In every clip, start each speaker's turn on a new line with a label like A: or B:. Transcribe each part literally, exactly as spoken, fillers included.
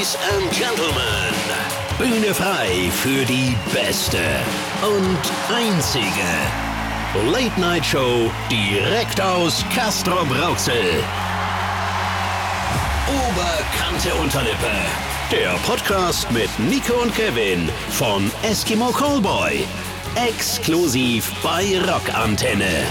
A: Ladies and Gentlemen, Bühne frei für die beste und einzige Late-Night-Show direkt aus Castrop-Rauxel. Oberkante Unterlippe, der Podcast mit Nico und Kevin von Eskimo Callboy, exklusiv bei Rockantenne.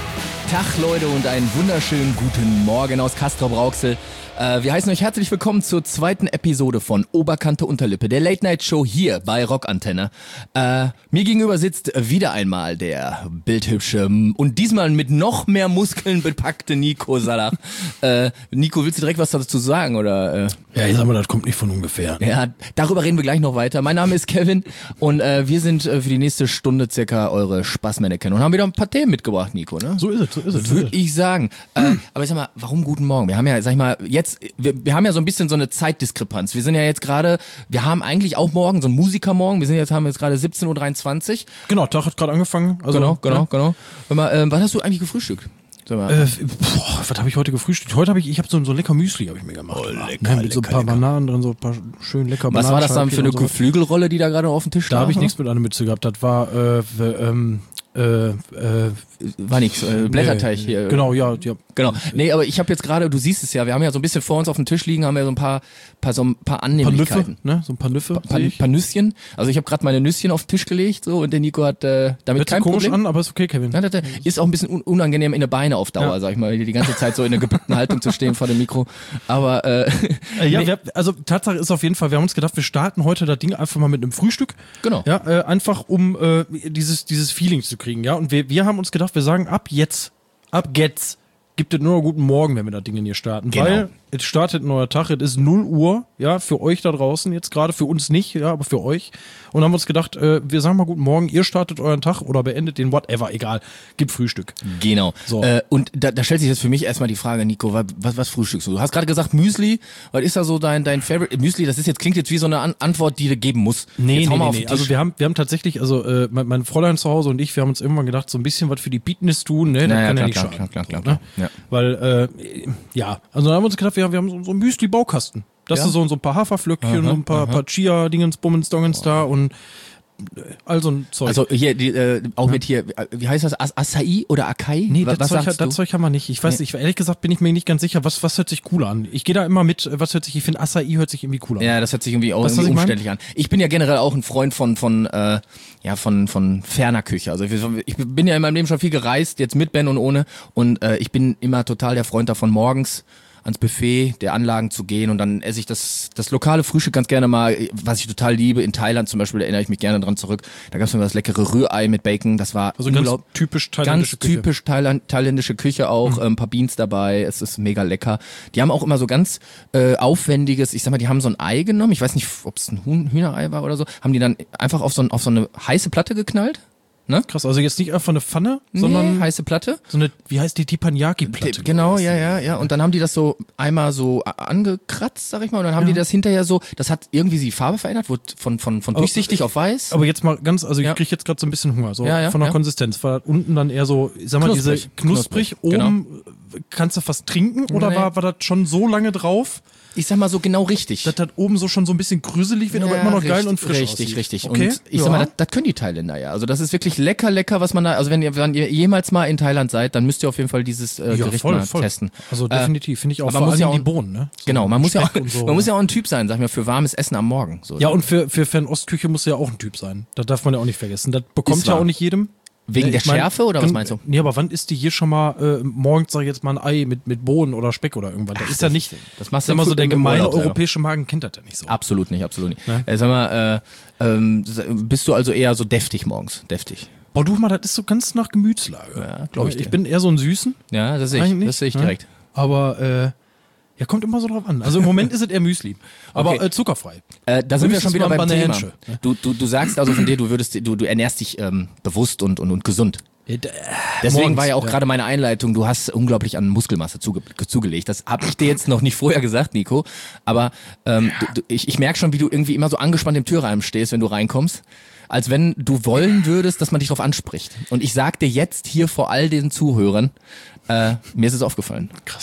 B: Tag Leute und einen wunderschönen guten Morgen aus Castrop-Rauxel. Äh, wir heißen euch herzlich willkommen zur zweiten Episode von Oberkante Unterlippe, der Late-Night-Show hier bei Rockantenne. Äh, mir gegenüber sitzt wieder einmal der bildhübsche und diesmal mit noch mehr Muskeln bepackte Nico Salach. äh, Nico, willst du direkt was dazu sagen? Oder? Äh?
C: Ja, ich sag mal, das kommt nicht von ungefähr.
B: Ja, darüber reden wir gleich noch weiter. Mein Name ist Kevin und äh, wir sind äh, für die nächste Stunde circa eure Spaßmannequin und haben wieder ein paar Themen mitgebracht, Nico, ne?
C: So ist es, so ist es.
B: Würde ich sagen. Äh, aber ich sag mal, warum guten Morgen? Wir haben ja, sag ich mal, jetzt, wir, wir haben ja so ein bisschen so eine Zeitdiskrepanz. Wir sind ja jetzt gerade, wir haben eigentlich auch morgen so einen Musikermorgen. Wir sind jetzt, haben jetzt gerade siebzehn Uhr dreiundzwanzig.
C: Genau, Tag hat gerade angefangen. Also,
B: genau, genau,
C: ja.
B: genau. Hör mal, äh, was hast du eigentlich gefrühstückt? Sag mal.
C: Äh, boah, was habe ich heute gefrühstückt? Heute habe ich, ich habe so, so lecker Müsli habe ich mir gemacht.
B: Oh, lecker,
C: ne, mit
B: lecker,
C: so ein paar
B: lecker.
C: Bananen drin, so ein paar schön lecker
B: Was war das dann für eine
C: so.
B: Geflügelrolle, die da gerade auf dem Tisch
C: Da
B: lag?
C: habe ich nichts mit einer Mütze gehabt. Das war äh, ähm, äh, äh,
B: War nix, äh, Blätterteig
C: nee,
B: hier.
C: Genau, ja, ja.
B: Genau. Nee, aber ich habe jetzt gerade, du siehst es ja, wir haben ja so ein bisschen vor uns auf dem Tisch liegen, haben ja so ein paar, paar so ein paar
C: Ein paar
B: Annehmlichkeiten.
C: Nüffe, ne? So ein paar Nüffe.
B: Ein paar, paar Nüsschen. Also ich habe gerade meine Nüsschen auf den Tisch gelegt so und der Nico hat äh, damit
C: Hört sich
B: kein
C: komisch
B: Problem.
C: an, aber ist okay, Kevin.
B: Ja, das, äh, ist auch ein bisschen un- unangenehm in den Beinen auf Dauer,
C: Ja.
B: sag ich mal, die ganze Zeit so in einer gebückten Haltung zu stehen vor dem Mikro. Aber äh,
C: Äh, ja,
B: nee,
C: wir, also Tatsache ist auf jeden Fall, wir haben uns gedacht, wir starten heute das Ding einfach mal mit einem Frühstück.
B: Genau.
C: Ja, äh, einfach um äh, dieses, dieses Feeling zu kriegen, ja. Und wir, wir haben uns gedacht, wir sagen ab jetzt, ab jetzt gibt es nur noch guten Morgen, wenn wir das Ding hier starten.
B: Genau.
C: Weil es startet ein neuer Tag, es ist null Uhr, ja, für euch da draußen jetzt gerade, für uns nicht, ja, aber für euch. Und haben uns gedacht, äh, wir sagen mal guten Morgen, ihr startet euren Tag oder beendet den, whatever, egal, gibt Frühstück.
B: genau.
C: So.
B: Äh, und da, da stellt sich jetzt für mich erstmal die Frage, Nico, was, was, was frühstückst du? Du hast gerade gesagt Müsli, was ist da so dein, dein Favorite? Müsli, das ist jetzt, klingt jetzt wie so eine An- Antwort, die du geben musst.
C: Nee,
B: jetzt hau
C: nee,
B: mal
C: nee,
B: auf den
C: nee.
B: Tisch.
C: Also wir haben, wir haben tatsächlich, also äh, mein, mein Fräulein zu Hause und ich, wir haben uns irgendwann gedacht, so ein bisschen was für die Beatness tun, ne? Das
B: Naja,
C: kann ja
B: klar,
C: nicht
B: klar,
C: schaden.
B: klar, klar,
C: So,
B: klar,
C: ne?
B: ja.
C: Weil, äh, ja, also dann haben wir uns gedacht, wir haben, wir haben so, so einen Müsli-Baukasten. Das
B: Ja?
C: ist so, so ein paar Haferflöckchen,
B: Aha,
C: so ein paar, paar Chia-Dingens, Bummens, Dongens da und äh, all so ein Zeug.
B: Also hier, die, äh, auch mit hier, wie heißt das, As- Acai oder Acai?
C: Nee,
B: was,
C: das,
B: was
C: Zeug,
B: sagst
C: das
B: du?
C: Zeug haben wir nicht. Ich weiß nicht, ehrlich gesagt bin ich mir nicht ganz sicher, was, was hört sich cooler an. Ich gehe da immer mit, was hört sich, ich finde Acai hört sich irgendwie cooler an.
B: Ja, das hört sich irgendwie auch
C: Weißt du,
B: irgendwie
C: was ich
B: umständlich an. Ich bin ja generell auch ein Freund von von äh, ja von von ferner Küche. Also ich, ich bin ja in meinem Leben schon viel gereist, jetzt mit Ben und ohne, und äh, ich bin immer total der Freund davon, morgens ans Buffet der Anlagen zu gehen und dann esse ich das das lokale Frühstück ganz gerne mal, was ich total liebe. In Thailand zum Beispiel, da erinnere ich mich gerne dran zurück. Da gab es mir das leckere Rührei mit Bacon. Das war
C: Also ganz
B: unglaub-
C: typisch
B: Ganz
C: thailändische Küche.
B: typisch Thailand, thailändische Küche auch, mhm. ähm, ein paar Beans dabei, es ist mega lecker. Die haben auch immer so ganz äh, aufwendiges, ich sag mal, die haben so ein Ei genommen, ich weiß nicht, ob es ein Huhn, Hühnerei war oder so, haben die dann einfach auf so, ein, auf so eine heiße Platte geknallt. Ne?
C: Krass, also jetzt nicht einfach eine Pfanne, sondern
B: Nee, heiße Platte.
C: so eine, wie heißt die, Teppanyaki-Platte?
B: Genau, ja, ja, ja. Und dann haben die das so einmal so a- angekratzt, sag ich mal, und dann haben
C: Ja.
B: die das hinterher so, das hat irgendwie die Farbe verändert, wurde von, von, von
C: Aber-
B: durchsichtig auf weiß.
C: Aber jetzt mal ganz, also ich
B: Ja.
C: kriege jetzt gerade so ein bisschen Hunger, so
B: Ja, ja,
C: von der
B: ja.
C: Konsistenz. War unten dann eher so, ich sag mal,
B: Knusprig,
C: diese knusprig,
B: knusprig, genau.
C: oben kannst du fast trinken oder
B: Nee.
C: war, war das schon so lange drauf,
B: Ich sag mal so genau richtig.
C: dass das oben so schon so ein bisschen grüselig wird, aber immer noch geil
B: richtig,
C: und frisch
B: Richtig,
C: aussieht.
B: richtig.
C: Okay?
B: Und ich
C: ja.
B: sag mal, das, das können die Thailänder ja. Also das ist wirklich lecker, lecker, was man da, also wenn ihr, wenn ihr jemals mal in Thailand seid, dann müsst ihr auf jeden Fall dieses äh,
C: ja,
B: Gericht
C: voll,
B: mal
C: voll.
B: testen.
C: Also definitiv, finde ich auch,
B: aber
C: vor
B: muss
C: allem
B: ja auch-
C: die Bohnen, ne? So
B: Genau, man muss ja auch,
C: Speck und so.
B: man muss ja auch ein Typ sein, sag ich mal, für warmes Essen am Morgen. So.
C: Ja, und für, für Fernostküche muss ja auch ein Typ sein. Das darf man ja auch nicht vergessen. Das bekommt
B: Ist
C: ja
B: wahr.
C: auch nicht jedem.
B: Wegen
C: Ne,
B: der
C: ich mein,
B: Schärfe oder was
C: kann-
B: meinst du?
C: Nee, aber wann isst die hier schon mal äh, morgens, sag ich jetzt mal, ein Ei mit, mit Bohnen oder Speck oder irgendwas? Das ist ja nicht,
B: das machst
C: sag
B: du
C: mal
B: im
C: so, der
B: Urlaub
C: gemeine
B: selber.
C: europäische Magen kennt das ja nicht so.
B: Absolut nicht, absolut nicht.
C: Ne?
B: Äh, sag mal, äh, ähm, bist du also eher so deftig morgens? Deftig.
C: Boah, du mal, das ist so ganz nach Gemütslage.
B: Ja, glaub ich
C: Ich
B: dir.
C: bin eher so ein Süßen,
B: Ja, das sehe ich,
C: eigentlich.
B: das sehe ich
C: ne?
B: direkt.
C: Aber, äh, ja, kommt immer so drauf an. Also im Moment ist es eher Müsli. Aber
B: Okay.
C: äh, zuckerfrei.
B: Äh, da sind wir
C: Höchstens
B: schon wieder
C: mal
B: beim Thema.
C: Bananensche, ne?
B: Du, du, du sagst also von dir, du würdest, du, du ernährst dich ähm, bewusst und, und, und gesund.
C: Ja, d-
B: Deswegen
C: morgens,
B: war ja auch
C: ja.
B: gerade meine Einleitung, du hast unglaublich an Muskelmasse zuge zugelegt. Das habe ich dir jetzt noch nicht vorher gesagt, Nico. Aber ähm, du, du, ich, ich merke schon, wie du irgendwie immer so angespannt im Türrahmen stehst, wenn du reinkommst. Als wenn du wollen würdest, dass man dich darauf anspricht. Und ich sag dir jetzt hier vor all den Zuhörern, äh, mir ist es aufgefallen.
C: Krasser Typ.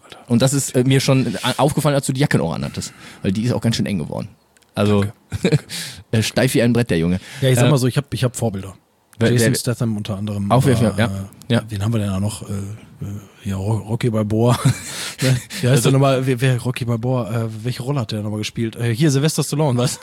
C: Alter.
B: Und das ist äh, mir schon äh, aufgefallen, als du die Jacke noch anhattest. Weil die ist auch ganz schön eng geworden. Also, äh, steif wie ein Brett, der Junge.
C: Ja, ich sag
B: Äh,
C: mal so, ich habe ich hab Vorbilder.
B: Wer-
C: Jason
B: wer-
C: Statham unter anderem.
B: Auf jeden
C: aber,
B: Fall, ja.
C: Äh,
B: Ja.
C: Wen haben wir denn da noch? Äh, äh, ja, Ro- Rocky Balboa. Ne? Wie heißt der nochmal? Wer, wer Rocky Balboa? Äh, welche Rolle hat der nochmal gespielt? Äh, hier, Sylvester Stallone, was?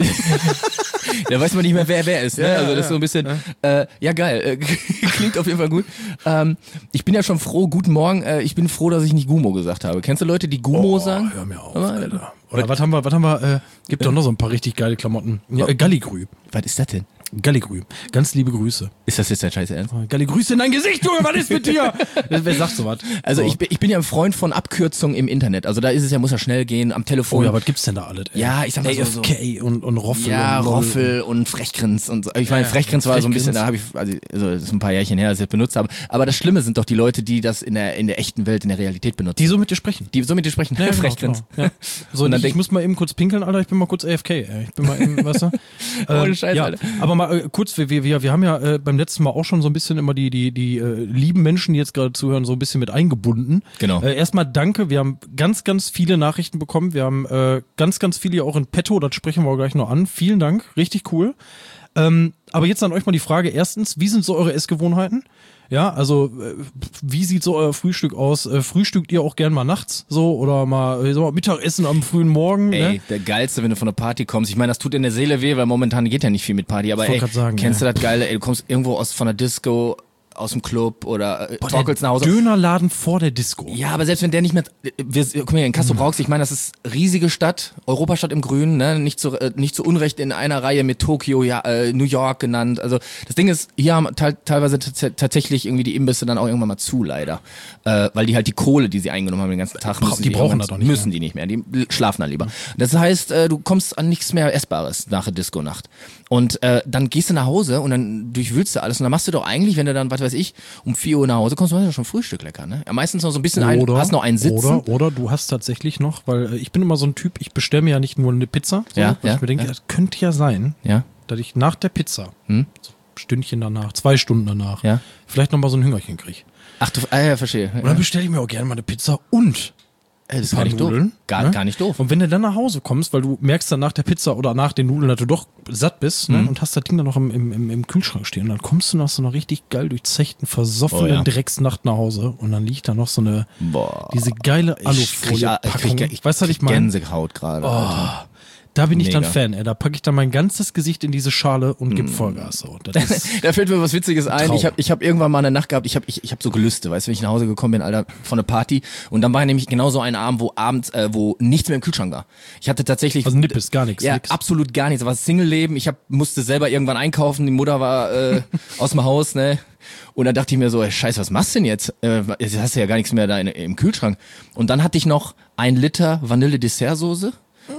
B: Da weiß man nicht mehr, wer wer ist. Ne?
C: Ja,
B: also das
C: ja,
B: ist so ein bisschen, ja, äh, ja geil, äh, klingt auf jeden Fall gut. Ähm, ich bin ja schon froh, guten Morgen, äh, ich bin froh, dass ich nicht Gumo gesagt habe. Kennst du Leute, die Gumo sagen?
C: Hör mir auf,
B: Aber,
C: Alter. Oder was haben wir, was haben wir, äh, gibt doch noch so ein paar richtig geile Klamotten. Ja, äh, Galligrü.
B: Was ist das denn?
C: Galligrü. Ganz liebe Grüße.
B: Ist das jetzt dein scheiße Ernst?
C: Galli Grüße in dein Gesicht, Junge, was ist mit dir? Wer sagt sowas?
B: Also
C: so.
B: ich, bin- ich bin ja ein Freund von Abkürzungen im Internet. Also da ist es ja, muss ja schnell gehen, am Telefon.
C: Oh ja, was gibt's denn da alles? ey?
B: Ja, ich sag mal so-
C: A F K und, und Roffel.
B: Ja,
C: und
B: Roffel und Frechgrins und so. Ich meine,
C: Ja,
B: Frechgrins war so ein bisschen,
C: Frechgrins.
B: da habe ich, also, also das ist ein paar Jährchen her, dass ich das benutzt habe. Aber das Schlimme sind doch die Leute, die das in der, in der echten Welt, in der Realität benutzen.
C: Die so mit dir sprechen.
B: Die so mit dir sprechen.
C: Ja, genau,
B: Frechgrins.
C: genau. Ja. So,
B: Und dann
C: ich, ich
B: denk-
C: muss mal eben kurz pinkeln, Alter, ich bin mal kurz A F K, ey. Ich bin mal eben, weißt du?
B: Ohne Scheiß,
C: ja,
B: Alter.
C: aber mal äh, kurz, wir, wir, wir wir haben ja äh, beim letzten Mal auch schon so ein bisschen immer die, die, die äh, lieben Menschen, die jetzt gerade zuhören, so ein bisschen mit eingebunden.
B: Genau.
C: Äh, erstmal danke, wir haben ganz, ganz viele Nachrichten bekommen. Wir haben äh, ganz, ganz viele auch in petto, das sprechen wir auch gleich noch an. Vielen Dank, richtig cool. Ähm, aber jetzt an euch mal die Frage, erstens, wie sind so eure Essgewohnheiten? Ja, also äh, wie sieht so euer Frühstück aus? Äh, frühstückt ihr auch gern mal nachts so oder mal, äh, so mal Mittagessen am frühen Morgen?
B: Ey,
C: Ne?
B: der Geilste, wenn du von der Party kommst. Ich meine, das tut in der Seele weh, weil momentan geht ja nicht viel mit Party. Aber
C: Ich wollt
B: ey,
C: grad sagen,
B: kennst
C: ja.
B: du das Geile? Ey, du kommst irgendwo aus von der Disco, aus dem Club oder äh, torkelst nach Hause.
C: Dönerladen vor der Disco.
B: Ja, aber selbst wenn der nicht mehr, wir, guck mal hier, in Castro Brauxel, ich meine, das ist riesige Stadt, Europastadt im Grünen, ne, nicht zu, äh, nicht zu Unrecht in einer Reihe mit Tokio, ja, äh, New York genannt. Also das Ding ist, hier haben te teilweise t- tatsächlich irgendwie die Imbisse dann auch irgendwann mal zu, leider, äh, weil die halt die Kohle, die sie eingenommen haben den ganzen Tag,
C: Bra-
B: müssen
C: die
B: sie
C: brauchen
B: irgendwann-
C: das doch nicht
B: müssen
C: mehr.
B: die nicht mehr, die schlafen dann lieber. Das heißt, äh, du kommst an nichts mehr Essbares nach der Disco-Nacht. Und äh, dann gehst du nach Hause und dann durchwühlst du alles und dann machst du doch eigentlich, wenn du dann, was weiß ich, um vier Uhr nach Hause kommst, machst du schon Frühstück lecker, ne? Ja, meistens noch so ein bisschen ein,
C: Oder,
B: hast noch einen sitzen.
C: Oder, oder du hast tatsächlich noch, weil äh, ich bin immer so ein Typ, ich bestelle mir ja nicht nur eine Pizza, so,
B: Ja,
C: weil
B: ja,
C: ich mir denke,
B: ja.
C: das könnte ja sein,
B: Ja,
C: dass ich nach der Pizza,
B: Hm?
C: so ein Stündchen danach, zwei Stunden danach,
B: Ja.
C: vielleicht nochmal so ein Hüngerchen kriege.
B: ach du, ah, ja, verstehe.
C: Und dann bestelle ich mir auch gerne mal eine Pizza und
B: Ey, das ist
C: ein
B: gar
C: paar
B: nicht doof.
C: Nudeln.
B: Gar,
C: ne?
B: gar nicht doof.
C: Und wenn du dann nach Hause kommst, weil du merkst dann nach der Pizza oder nach den Nudeln, dass du doch satt bist
B: Mhm.
C: ne? und hast das Ding dann noch im, im, im, im Kühlschrank stehen, und dann kommst du nach so einer richtig geil durchzechten, versoffenen
B: Oh ja.
C: Drecksnacht nach Hause und dann liegt da noch so eine,
B: Boah.
C: diese geile
B: Ich krieg,
C: Alufolie-Packung.
B: ich krieg, ich
C: Weißt du, was ich
B: krieg
C: meine?
B: Gänsehaut gerade. Alter.
C: Da bin ich dann
B: Mega.
C: Fan, ey. Da packe ich dann mein ganzes Gesicht in diese Schale und
B: Mm.
C: gib Vollgas. So. Das ist,
B: Da fällt mir was Witziges ein.
C: Traum.
B: Ich habe ich hab irgendwann mal eine Nacht gehabt, ich habe ich, ich hab so Gelüste, weißt du, wenn ich nach Hause gekommen bin, Alter, von einer Party. Und dann war nämlich genau so ein Abend, wo abends, äh, wo nichts mehr im Kühlschrank war. Ich hatte tatsächlich...
C: also Nippes, gar nichts.
B: Ja,
C: nix.
B: absolut gar nichts. Das war Single-Leben. Ich hab, musste selber irgendwann einkaufen. Die Mutter war äh, aus dem Haus, ne? Und dann dachte ich mir so, ey, scheiße, was machst du denn jetzt? Äh, jetzt hast du ja gar nichts mehr da in, im Kühlschrank. Und dann hatte ich noch ein Liter Vanille-Dessertsoße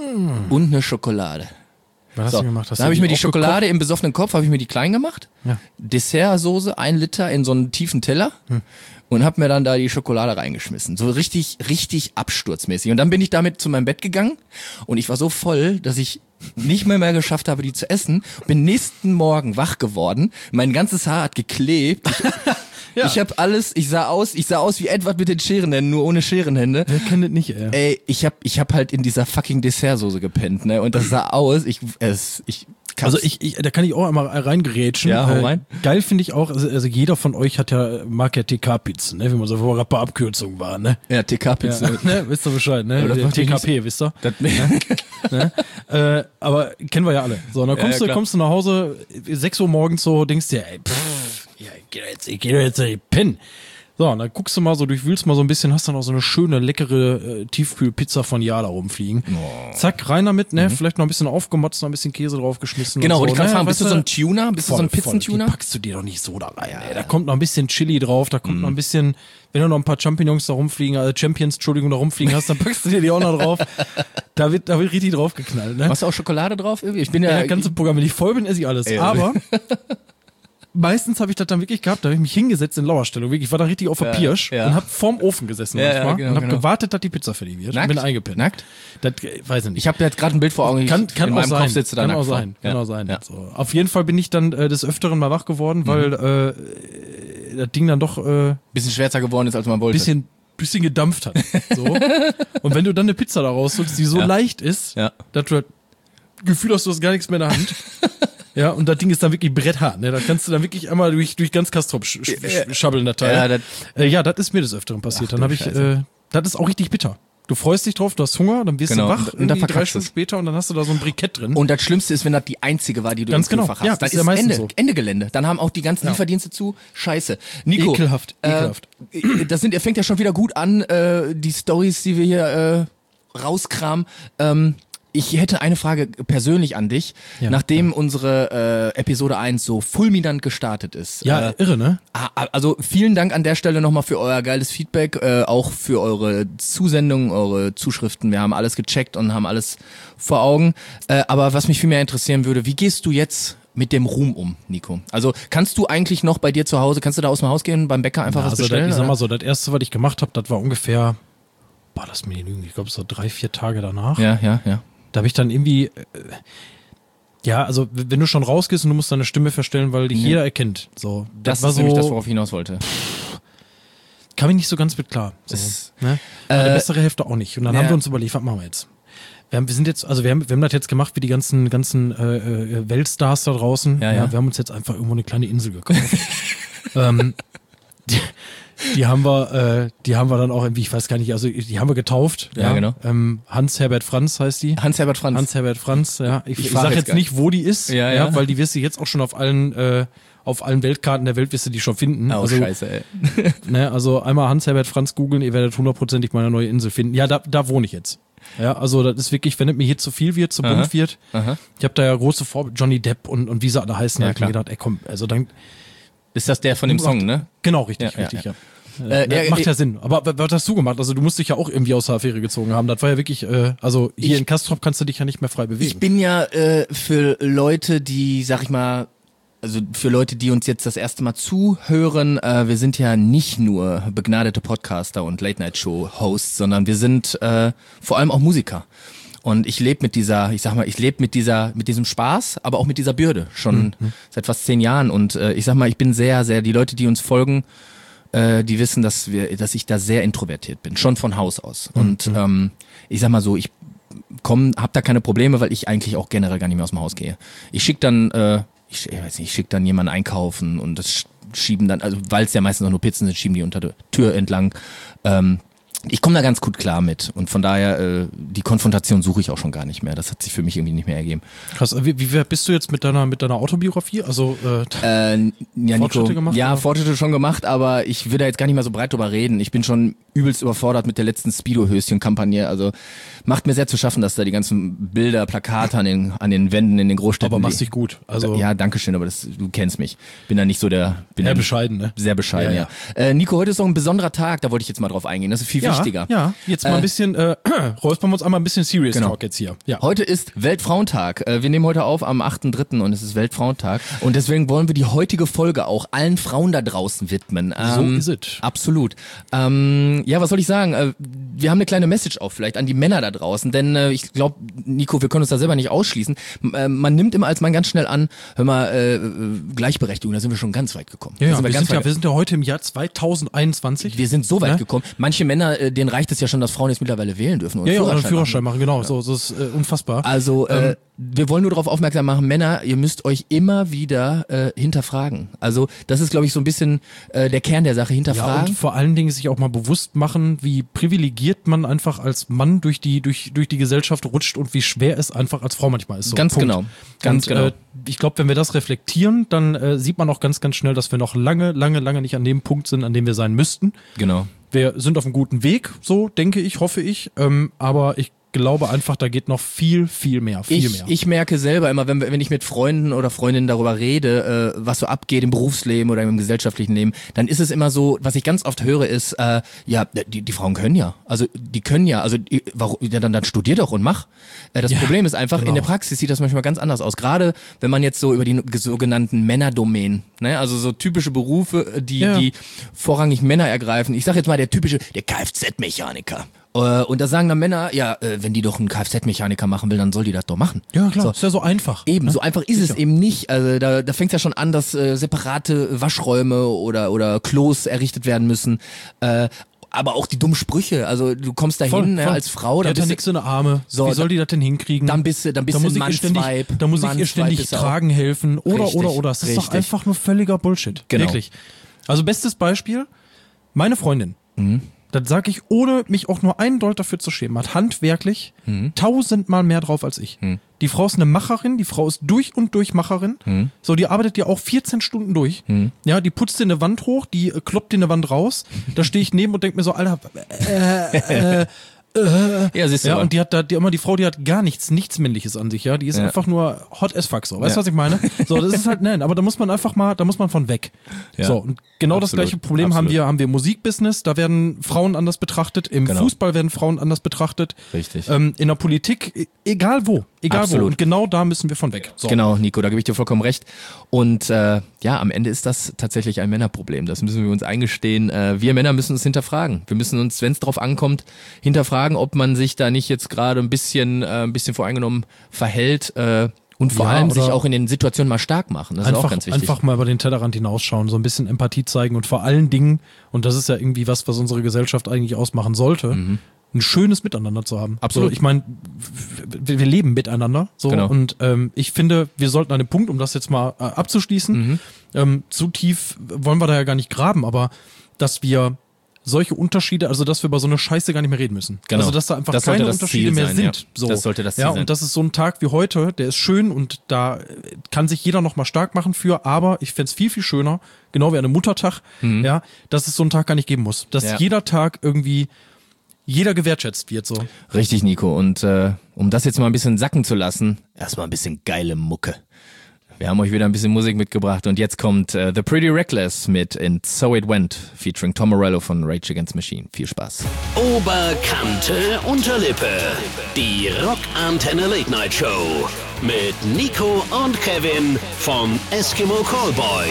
B: und eine Schokolade.
C: Was hast
B: So,
C: du gemacht? Hast
B: dann
C: du
B: habe ich mir die
C: auch
B: Schokolade im besoffenen Kopf, habe ich mir die klein gemacht.
C: Ja.
B: Dessertsoße, ein Liter in so einen tiefen Teller.
C: Hm.
B: Und habe mir dann da die Schokolade reingeschmissen. So richtig, richtig absturzmäßig. Und dann bin ich damit zu meinem Bett gegangen und ich war so voll, dass ich nicht mehr mehr geschafft habe, die zu essen. Bin nächsten Morgen wach geworden. Mein ganzes Haar hat geklebt. Ich,
C: Ja.
B: ich habe alles, ich sah aus, ich sah aus wie Edward mit den Scherenhänden, nur ohne Scherenhände.
C: Wer kennt das nicht, ey?
B: Ey, ich hab, ich hab halt in dieser fucking Dessertsoße gepennt, ne? Und das sah aus, ich, es, ich, kann's-
C: Also ich, ich, da kann ich auch einmal reingerätschen.
B: Ja, hau rein.
C: Geil finde ich auch, also, also jeder von euch hat ja, mag ja T K-Pizzen, ne? Wie man so vor Rapper Abkürzungen war, ne?
B: ja, T K-Pizza.
C: Ja, ne? Wisst ihr Bescheid, ne?
B: Ja, das
C: Der
B: macht mich
C: T K P, wisst ihr?
B: Das,
C: Ne? äh, aber kennen wir ja alle. So, und dann
B: Ja,
C: kommst,
B: ja,
C: du,
B: klar.
C: kommst du nach Hause, sechs Uhr morgens so, denkst dir, ey, pff, ja, ich geh doch jetzt, ich geh doch jetzt nicht pennen. So, und dann guckst du mal so, durchwühlst mal so ein bisschen, hast dann auch so eine schöne, leckere äh, Tiefkühlpizza von Jala rumfliegen. Zack, rein damit, ne? Vielleicht noch ein bisschen aufgemotzt, noch ein bisschen Käse draufgeschmissen.
B: Mhm. genau,
C: und
B: wollte
C: so,
B: ich gerade
C: ne?
B: fragen, bist du
C: Weißt
B: so ein Tuner? Bist du so ein
C: voll, voll.
B: Pizzentuner?
C: Die packst du dir doch nicht so da rein, ey. Da kommt noch ein bisschen Chili drauf, da kommt noch ein bisschen, wenn du noch ein paar Champignons da rumfliegen, äh, Champions, Entschuldigung, da rumfliegen hast, dann packst du dir die auch noch drauf. Da wird, da wird richtig draufgeknallt, ne?
B: Machst du auch Schokolade drauf irgendwie? Ich bin ja,
C: Ja, das ganze Programm, wenn ich voll bin, esse ich alles.
B: Ey,
C: Aber meistens habe ich das dann wirklich gehabt, da habe ich mich hingesetzt in Lauerstellung. Wirklich, ich war da richtig auf der
B: Ja,
C: Pirsch
B: ja.
C: und habe vorm Ofen gesessen
B: Ja, ja,
C: manchmal
B: genau,
C: und habe
B: genau.
C: gewartet, dass die Pizza fertig wird.
B: Nackt?
C: Und bin eingepennt.
B: Nackt?
C: Das äh, weiß ich nicht.
B: ich habe jetzt gerade ein Bild vor Augen. Ich,
C: kann kann
B: in
C: auch
B: meinem
C: sein.
B: Kopf sitzt du da
C: kann
B: nackt
C: auch
B: vor.
C: sein. Kann
B: Ja.
C: auch sein.
B: Ja.
C: So. Auf jeden Fall bin ich dann äh, des Öfteren mal wach geworden, weil äh, das Ding dann doch äh,
B: Bisschen schwärzer geworden ist, als man wollte.
C: bisschen bisschen gedampft hat. So. Und wenn du dann eine Pizza da rausholst, die so
B: Ja.
C: leicht ist,
B: Ja.
C: dass du halt Gefühl hast, du hast gar nichts mehr in der Hand. Ja, und das Ding ist dann wirklich bretthart, ne? Da kannst du dann wirklich einmal durch, durch ganz Kastrop sch sch schabbeln, das Teil.
B: Ja, das-
C: äh, ja, das ist mir des Öfteren passiert.
B: Ach,
C: dann
B: du
C: habe ich,
B: Scheiße.
C: äh, das ist auch richtig bitter. Du freust dich drauf, du hast Hunger, dann wirst
B: Genau,
C: du wach,
B: und- und dann
C: irgendwie drei
B: verkackst
C: Stunden
B: du's.
C: später und dann hast du da so ein Brikett drin.
B: Und das Schlimmste ist, wenn das die einzige war, die du
C: Ganz
B: im
C: genau.
B: Kühlfach hast.
C: Ja,
B: dann
C: das ist
B: ist
C: ja meistens
B: Ende,
C: so.
B: Ende Gelände. Dann haben auch die ganzen
C: Ja.
B: Lieferdienste zu. Scheiße. Nico.
C: Ekelhaft, ekelhaft.
B: Äh, das sind, er fängt ja schon wieder gut an, äh, die Stories, die wir hier äh, rauskramen. Ähm, ich hätte eine Frage persönlich an dich.
C: Ja.
B: Nachdem unsere äh, Episode eins so fulminant gestartet ist.
C: Ja,
B: Äh,
C: irre, ne?
B: Ah, Also vielen Dank an der Stelle nochmal für euer geiles Feedback, äh, auch für eure Zusendungen, eure Zuschriften. Wir haben alles gecheckt und haben alles vor Augen. Äh, aber was mich viel mehr interessieren würde, wie gehst du jetzt mit dem Ruhm um, Nico? Also kannst du eigentlich noch bei dir zu Hause, kannst du da aus dem Haus gehen, beim Bäcker einfach
C: Ja,
B: was
C: also
B: bestellen?
C: das, ich sag
B: oder?
C: mal so, das erste, was ich gemacht habe, das war ungefähr, boah, lass mich nicht lügen, ich glaube so drei, vier Tage danach.
B: Ja, ja, ja.
C: Da habe ich dann irgendwie, äh, ja, also w- wenn du schon rausgehst und du musst deine Stimme verstellen, weil dich
B: Ja.
C: jeder erkennt. So,
B: Das,
C: war
B: ist
C: so,
B: nämlich das, worauf ich hinaus wollte.
C: kam ich nicht so ganz mit klar. So,
B: Das-
C: ne? Aber der
B: äh,
C: bessere Hälfte auch nicht. Und dann
B: ja.
C: haben wir uns überlegt, was machen wir jetzt? Wir, haben, wir sind jetzt, also wir haben, wir haben das jetzt gemacht wie die ganzen, ganzen äh, äh, Weltstars da draußen.
B: Ja, ja.
C: Wir haben uns jetzt einfach irgendwo eine kleine Insel gekauft. ähm, die, die haben wir, äh, die haben wir dann auch irgendwie, ich weiß gar nicht, also die haben wir getauft.
B: Ja, genau.
C: Ähm, Hans-Herbert Franz heißt die.
B: Hans-Herbert Franz.
C: Hans-Herbert Franz, ja. Ich,
B: Ich
C: ich,
B: frag
C: sag
B: jetzt
C: jetzt
B: gar
C: nicht, wo die ist,
B: Ja,
C: ja,
B: ja.
C: weil die wirst du jetzt auch schon auf allen, äh, auf allen Weltkarten der Welt wirst du die schon finden.
B: Oh,
C: also,
B: scheiße, ey.
C: ne, also einmal Hans-Herbert Franz googeln, ihr werdet hundertprozentig meine neue Insel finden. Ja, da, da wohne ich jetzt. Ja, also das ist wirklich, wenn es mir hier zu viel wird, zu
B: Aha.
C: bunt wird.
B: Aha.
C: Ich habe da ja große Vorbilder, Johnny Depp und, und wie sie alle heißen,
B: Ja,
C: da hab ich
B: klar.
C: mir gedacht, ey komm, also dann,
B: Ist das der von dem Song, ne?
C: genau, richtig,
B: Ja, ja,
C: richtig,
B: ja.
C: ja.
B: Äh,
C: Ne,
B: er-
C: macht ja Sinn. Aber w- was hast du gemacht? Also du musst dich ja auch irgendwie aus der Affäre gezogen haben. Das war ja wirklich, äh, also hier
B: Ich-
C: in Kastrop kannst du dich ja nicht mehr frei
B: Ich
C: bewegen.
B: bin ja äh, für Leute, die, sag ich mal, also für Leute, die uns jetzt das erste Mal zuhören, äh, wir sind ja nicht nur begnadete Podcaster und Late-Night-Show-Hosts, sondern wir sind äh, vor allem auch Musiker. Und ich lebe mit dieser, ich sag mal, ich lebe mit dieser, mit diesem Spaß, aber auch mit dieser Bürde schon seit fast zehn Jahren. Und äh, ich sag mal, ich bin sehr, sehr, die Leute, die uns folgen, äh, die wissen, dass wir, dass ich da sehr introvertiert bin, schon von Haus aus. Und ähm, ich sag mal so, ich komm, hab da keine Probleme, weil ich eigentlich auch generell gar nicht mehr aus dem Haus gehe. Ich schick dann, äh, ich, ich weiß nicht, ich schick dann jemanden einkaufen und das sch- schieben dann, also weil es ja meistens auch nur Pizzen sind, schieben die unter der Tür entlang. Ähm, ich komme da ganz gut klar mit und von daher äh, die Konfrontation suche ich auch schon gar nicht mehr. Das hat sich für mich irgendwie nicht mehr ergeben.
C: Krass, wie, wie weit bist du jetzt mit deiner, mit deiner Autobiografie? Also, äh,
B: Äh, ja,
C: Fortschritte
B: Nico,
C: gemacht,
B: ja,
C: oder?
B: Fortschritte schon gemacht, aber ich will da jetzt gar nicht mal so breit drüber reden. Ich bin schon übelst überfordert mit der letzten Speedo-Höschen-Kampagne. Also macht mir sehr zu schaffen, dass da die ganzen Bilder, Plakate an den, an den Wänden in den Großstädten
C: aber machst
B: liegen.
C: dich gut. Also,
B: Ja, danke schön, aber das, du kennst mich. Bin da nicht so der... Bin
C: eher
B: da
C: bescheiden, ne?
B: Sehr bescheiden, ja.
C: Ja,
B: ja. Äh, Nico, heute ist noch ein besonderer Tag, da wollte ich jetzt mal drauf eingehen. Das ist viel
C: Ja,
B: wichtiger.
C: ja. Jetzt mal
B: Äh,
C: ein bisschen, äh, räuspern wir uns einmal ein bisschen Serious
B: Genau.
C: Talk jetzt hier. Ja.
B: Heute ist Weltfrauentag. Äh, Wir nehmen heute auf am achten dritten und es ist Weltfrauentag. Und deswegen wollen wir die heutige Folge auch allen Frauen da draußen widmen.
C: So
B: Ähm,
C: is it.
B: Absolut. Ähm, ja, was soll ich sagen? Äh, Wir haben eine kleine Message auch vielleicht an die Männer da draußen, denn äh, ich glaube, Nico, wir können uns da selber nicht ausschließen. M äh, man nimmt immer als Mann ganz schnell an, hör mal, äh, äh, Gleichberechtigung, da sind wir schon ganz weit gekommen.
C: Ja,
B: Da
C: ja,
B: sind
C: wir,
B: ganz
C: sind ja,
B: weit
C: wir sind ja heute im Jahr zweitausendeinundzwanzig.
B: wir sind so weit
C: Ja?
B: gekommen. Manche Männer, äh, denen reicht es ja schon, dass Frauen jetzt mittlerweile wählen dürfen und
C: Ja, ja, oder einen
B: Führerschein
C: Führerschein
B: machen.
C: machen, genau. So, so ist äh, unfassbar.
B: Also
C: Ähm,
B: äh, wir wollen nur darauf aufmerksam machen, Männer, ihr müsst euch immer wieder äh, hinterfragen. Also das ist, glaube ich, so ein bisschen äh, der Kern der Sache,
C: Ja,
B: hinterfragen.
C: und vor allen Dingen sich auch mal bewusst machen, wie privilegiert man einfach als Mann durch die, durch, durch die Gesellschaft rutscht und wie schwer es einfach als Frau manchmal ist. So,
B: Ganz
C: Punkt.
B: genau. Ganz
C: und,
B: genau.
C: Äh, ich glaube, wenn wir das reflektieren, dann äh, sieht man auch ganz, ganz schnell, dass wir noch lange, lange, lange nicht an dem Punkt sind, an dem wir sein müssten.
B: Genau.
C: Wir sind auf einem guten Weg, so denke ich, hoffe ich. Ähm, aber ich glaube einfach, da geht noch viel, viel mehr, viel
B: Ich,
C: mehr.
B: ich merke selber immer, wenn, wenn ich mit Freunden oder Freundinnen darüber rede, äh, was so abgeht im Berufsleben oder im gesellschaftlichen Leben, dann ist es immer so, was ich ganz oft höre, ist, äh, ja, die, die Frauen können ja. Also die können ja. Also die, warum, ja, dann, dann studier doch und mach. Äh, das
C: Ja,
B: Problem ist einfach,
C: genau.
B: in der Praxis sieht das manchmal ganz anders aus. Gerade wenn man jetzt so über die sogenannten Männerdomänen, ne, also so typische Berufe, die,
C: Ja.
B: die vorrangig Männer ergreifen. Ich sag jetzt mal der typische, der Kfz-Mechaniker. Äh, Und da sagen dann Männer, ja, äh, wenn die doch einen Kfz-Mechaniker machen will, dann soll die das doch machen.
C: ja, klar,
B: So.
C: ist ja so einfach.
B: Eben,
C: ne?
B: so einfach ist es
C: Sicher.
B: eben nicht. Also da, da fängt es ja schon an, dass äh, separate Waschräume oder oder Klos errichtet werden müssen. Äh, aber auch die dummen Sprüche. Also du kommst da hin ne, als Frau,
C: die
B: dann
C: hat ja
B: bist
C: nichts in den Arme.
B: So,
C: Wie soll die das denn hinkriegen?
B: Dann bist du, dann bist
C: da
B: du
C: muss
B: ein
C: ich ihr ständig,
B: Mannsweib.
C: da muss ich ihr
B: Mannsweib
C: ständig
B: bist du auch.
C: tragen helfen oder
B: Richtig,
C: oder oder. Das ist doch
B: richtig.
C: einfach nur völliger Bullshit.
B: Genau.
C: Wirklich. Also bestes Beispiel, meine Freundin.
B: Mhm.
C: Das sage ich, ohne mich auch nur einen Deut dafür zu schämen, hat handwerklich
B: Mhm.
C: tausendmal mehr drauf als ich.
B: Mhm.
C: Die Frau ist eine Macherin, die Frau ist durch und durch Macherin.
B: Mhm.
C: So, die arbeitet ja auch vierzehn Stunden durch.
B: Mhm.
C: Ja, die putzt dir eine Wand hoch, die äh, kloppt dir eine Wand raus. Da stehe ich neben und denke mir so, Alter, äh, äh,
B: Ja, siehst du
C: ja,
B: mal.
C: und die hat da, die immer die Frau, die hat gar nichts, nichts Männliches an sich, ja. Die ist
B: Ja.
C: einfach nur hot as fuck, so. Weißt du,
B: Ja.
C: was ich meine? So, das ist halt, nein, aber da muss man einfach mal, da muss man von weg.
B: Ja.
C: So, und genau das
B: Absolut.
C: gleiche Problem haben
B: Absolut.
C: wir, haben wir im Musikbusiness, da werden Frauen anders betrachtet, im
B: Genau.
C: Fußball werden Frauen anders betrachtet.
B: Richtig.
C: Ähm, in der Politik, e- egal wo, egal
B: Absolut.
C: wo. Und genau da müssen wir von weg. So.
B: Genau, Nico, da gebe ich dir vollkommen recht. Und äh, ja, am Ende ist das tatsächlich ein Männerproblem. Das müssen wir uns eingestehen. Äh, wir Männer müssen uns hinterfragen. Wir müssen uns, wenn es drauf ankommt, hinterfragen, ob man sich da nicht jetzt gerade ein bisschen, äh, ein bisschen voreingenommen verhält äh, und vor
C: Ja,
B: allem sich
C: oder
B: auch in den Situationen mal stark machen. Das ist
C: Einfach,
B: auch ganz wichtig.
C: einfach mal über den Tellerrand hinausschauen, so ein bisschen Empathie zeigen und vor allen Dingen, und das ist ja irgendwie was, was unsere Gesellschaft eigentlich ausmachen sollte, ein schönes Miteinander zu haben.
B: Mhm. Absolut.
C: So, ich meine, wir, wir leben miteinander. So,
B: Genau.
C: Und ähm, ich finde, wir sollten an dem Punkt, um das jetzt mal äh, abzuschließen,
B: Mhm.
C: ähm, zu tief wollen wir da ja gar nicht graben, aber dass wir solche Unterschiede, also dass wir über so eine Scheiße gar nicht mehr reden müssen.
B: Genau.
C: Also dass da einfach
B: Das sollte
C: keine
B: das
C: Unterschiede
B: Ziel
C: mehr
B: sein,
C: sind.
B: ja.
C: So.
B: Das sollte das Ziel
C: ja,
B: sein.
C: und das ist so ein Tag wie heute, der ist schön und da äh, kann sich jeder nochmal stark machen für, aber ich fänd's viel, viel schöner, genau wie an einem Muttertag, ja, dass es so einen Tag gar nicht geben muss. Dass
B: Mhm. Ja.
C: jeder Tag irgendwie jeder gewertschätzt wird. So.
B: Richtig, Nico. Und äh, um das jetzt mal ein bisschen sacken zu lassen, erstmal ein bisschen geile Mucke. Wir haben euch wieder ein bisschen Musik mitgebracht und jetzt kommt äh, The Pretty Reckless mit And So It Went, featuring Tom Morello von Rage Against the Machine. Viel Spaß.
A: Oberkante Unterlippe. Die Rockantenne Late Night Show. Mit Nico und Kevin von Eskimo Callboy.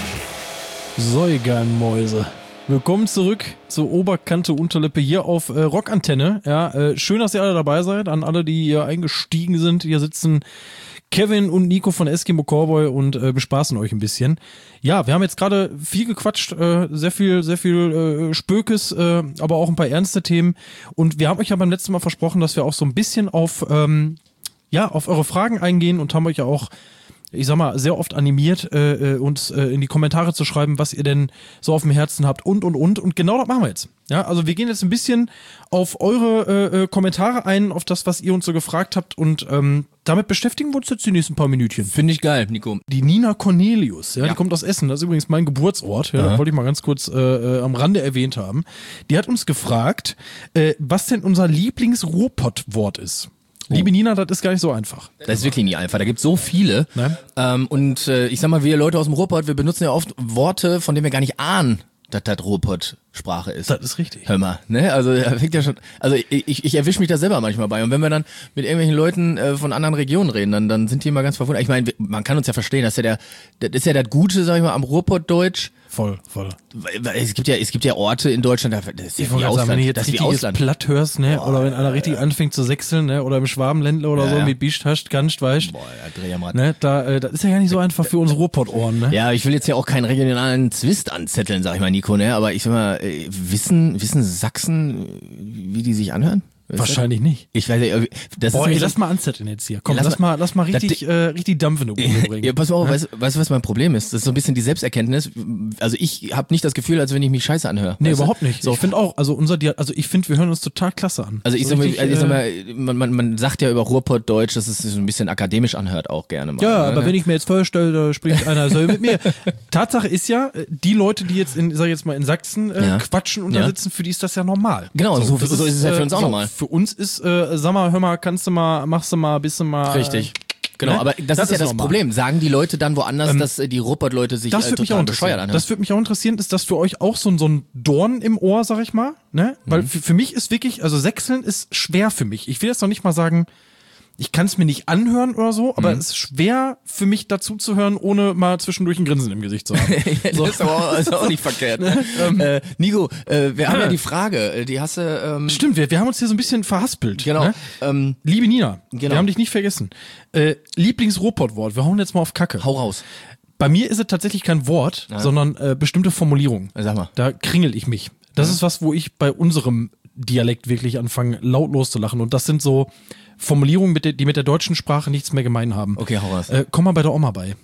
C: So, ihr geilen Mäuse. Willkommen zurück zur Oberkante Unterlippe hier auf äh, Rockantenne. Ja, äh, schön, dass ihr alle dabei seid. An alle, die hier eingestiegen sind. Hier sitzen Kevin und Nico von Eskimo Callboy und äh, bespaßen euch ein bisschen. Ja, wir haben jetzt gerade viel gequatscht, äh, sehr viel, sehr viel äh, Spökes, äh, aber auch ein paar ernste Themen. Und wir haben euch ja beim letzten Mal versprochen, dass wir auch so ein bisschen auf, ähm, ja, auf eure Fragen eingehen und haben euch ja auch, ich sag mal, sehr oft animiert, äh, uns äh, in die Kommentare zu schreiben, was ihr denn so auf dem Herzen habt und, und, und. Und genau das machen wir jetzt. Ja, also wir gehen jetzt ein bisschen auf eure äh, äh, Kommentare ein, auf das, was ihr uns so gefragt habt und ähm, damit beschäftigen wir uns jetzt die nächsten paar Minütchen.
B: Finde ich geil, Nico.
C: Die Nina Cornelius, ja,
B: Ja.
C: die kommt aus Essen, das ist übrigens mein Geburtsort, ja, das wollte ich mal ganz kurz äh, äh, am Rande erwähnt haben. Die hat uns gefragt, äh, was denn unser Lieblings-Ruhrpott-Wort ist. Liebe Nina, das ist gar nicht so einfach.
B: Das ist wirklich nie einfach. Da gibt es so viele.
C: Ne?
B: Ähm, und äh, ich sag mal, wir Leute aus dem Ruhrpott, wir benutzen ja oft Worte, von denen wir gar nicht ahnen, dass das Ruhrpott-Sprache ist.
C: Das ist richtig.
B: Hör mal, ne? Also da fängt ja schon. Also ich, ich, ich erwische mich da selber manchmal bei. Und wenn wir dann mit irgendwelchen Leuten äh, von anderen Regionen reden, dann, dann sind die immer ganz verwundert. Ich meine, man kann uns ja verstehen, das ist ja der, das ist ja das Gute, sag ich mal, am Ruhrpottdeutsch.
C: Voll, voll.
B: Weil- weil Es gibt ja, es gibt ja Orte in Deutschland, da- das ist ja
C: Ich
B: wie
C: wollte gerade
B: Ausland.
C: sagen, wenn du jetzt
B: das ist wie
C: richtiges
B: Ausland.
C: Platt hörst, ne, oder wenn einer richtig anfängt zu sechseln, ne, oder im Schwabenländler oder
B: Ja,
C: so
B: ja.
C: mit Bischt hast, kannst, weißt,
B: Boah, ja, dreh am Rad.
C: ne, da, äh, das ist ja gar nicht so einfach für unsere Ruhrpott-Ohren, ne.
B: Ja, ich will jetzt ja auch keinen regionalen Zwist anzetteln, sag ich mal, Nico, ne? Aber ich sag mal, äh, wissen, wissen Sachsen, wie die sich anhören? Weißt du?
C: Wahrscheinlich nicht.
B: Ich weiß nicht, das
C: Boah,
B: ist
C: ey,
B: nämlich so-
C: lass mal anzetteln jetzt hier. Komm,
B: Ja, lass
C: lass, mal, lass mal
B: Das
C: richtig, äh, richtig Dampf in die Bude bringen.
B: Ja, pass mal auf, weißt, weißt du, was mein Problem ist? Das ist so ein bisschen die Selbsterkenntnis. Also ich habe nicht das Gefühl, als wenn ich mich scheiße anhöre.
C: Nee,
B: weißt du?
C: überhaupt nicht.
B: So.
C: Ich finde auch, also unser, Dia- also ich finde, wir hören uns total klasse an.
B: Also ich
C: So
B: sag mal,
C: richtig,
B: also ich sag
C: äh,
B: mal man, man, man sagt ja über Ruhrpottdeutsch, dass es sich so ein bisschen akademisch anhört auch gerne mal.
C: Ja,
B: ne?
C: aber wenn ich mir jetzt vorstelle, da spricht einer so mit mir. Tatsache ist ja, äh, die Leute, die jetzt in, sag ich jetzt mal, in Sachsen äh,
B: Ja.
C: quatschen und
B: Ja.
C: da sitzen, für die ist das ja normal.
B: Genau, so-
C: das
B: so ist es ja für uns auch
C: so,
B: normal.
C: Für uns ist, äh, sag mal, hör mal, kannst du mal, machst du mal, bist du mal.
B: Richtig. Genau,
C: ne?
B: aber das,
C: Das
B: ist ja
C: ist
B: das
C: normal.
B: Problem. Sagen die Leute dann woanders, dass äh, die Ruhrpott-Leute sich
C: Das
B: äh,
C: würde mich auch
B: total bescheuert
C: interessieren.
B: anhören?
C: Das würde mich auch interessieren, ist das für euch auch so ein, so ein Dorn im Ohr, sag ich mal, ne?
B: Mhm.
C: Weil für, für mich ist wirklich, also Sechseln ist schwer für mich. Ich will jetzt noch nicht mal sagen, ich kann es mir nicht anhören oder so, aber
B: Mhm.
C: es ist schwer für mich dazu zu hören, ohne mal zwischendurch ein Grinsen im Gesicht zu haben.
B: Das ist aber auch, ist auch nicht verkehrt. äh, Nico, äh, wir haben ja die Frage, äh, die hast du... Ähm,
C: Stimmt, wir, wir haben uns hier so ein bisschen verhaspelt.
B: Genau.
C: Ne?
B: Ähm,
C: Liebe Nina,
B: Genau.
C: wir haben dich nicht vergessen. Äh, Lieblings-Ruhrpott-Wort, wir hauen jetzt mal auf Kacke.
B: hau raus.
C: Bei mir ist es tatsächlich kein Wort,
B: Ja.
C: sondern äh, bestimmte Formulierungen.
B: Sag mal.
C: Da kringel ich mich. Das
B: Ja.
C: ist was, wo ich bei unserem Dialekt wirklich anfange, lautlos zu lachen. Und das sind so Formulierungen, mit der, die mit der deutschen Sprache nichts mehr gemein haben.
B: Okay, hau raus.
C: Äh, komm mal bei der Oma bei.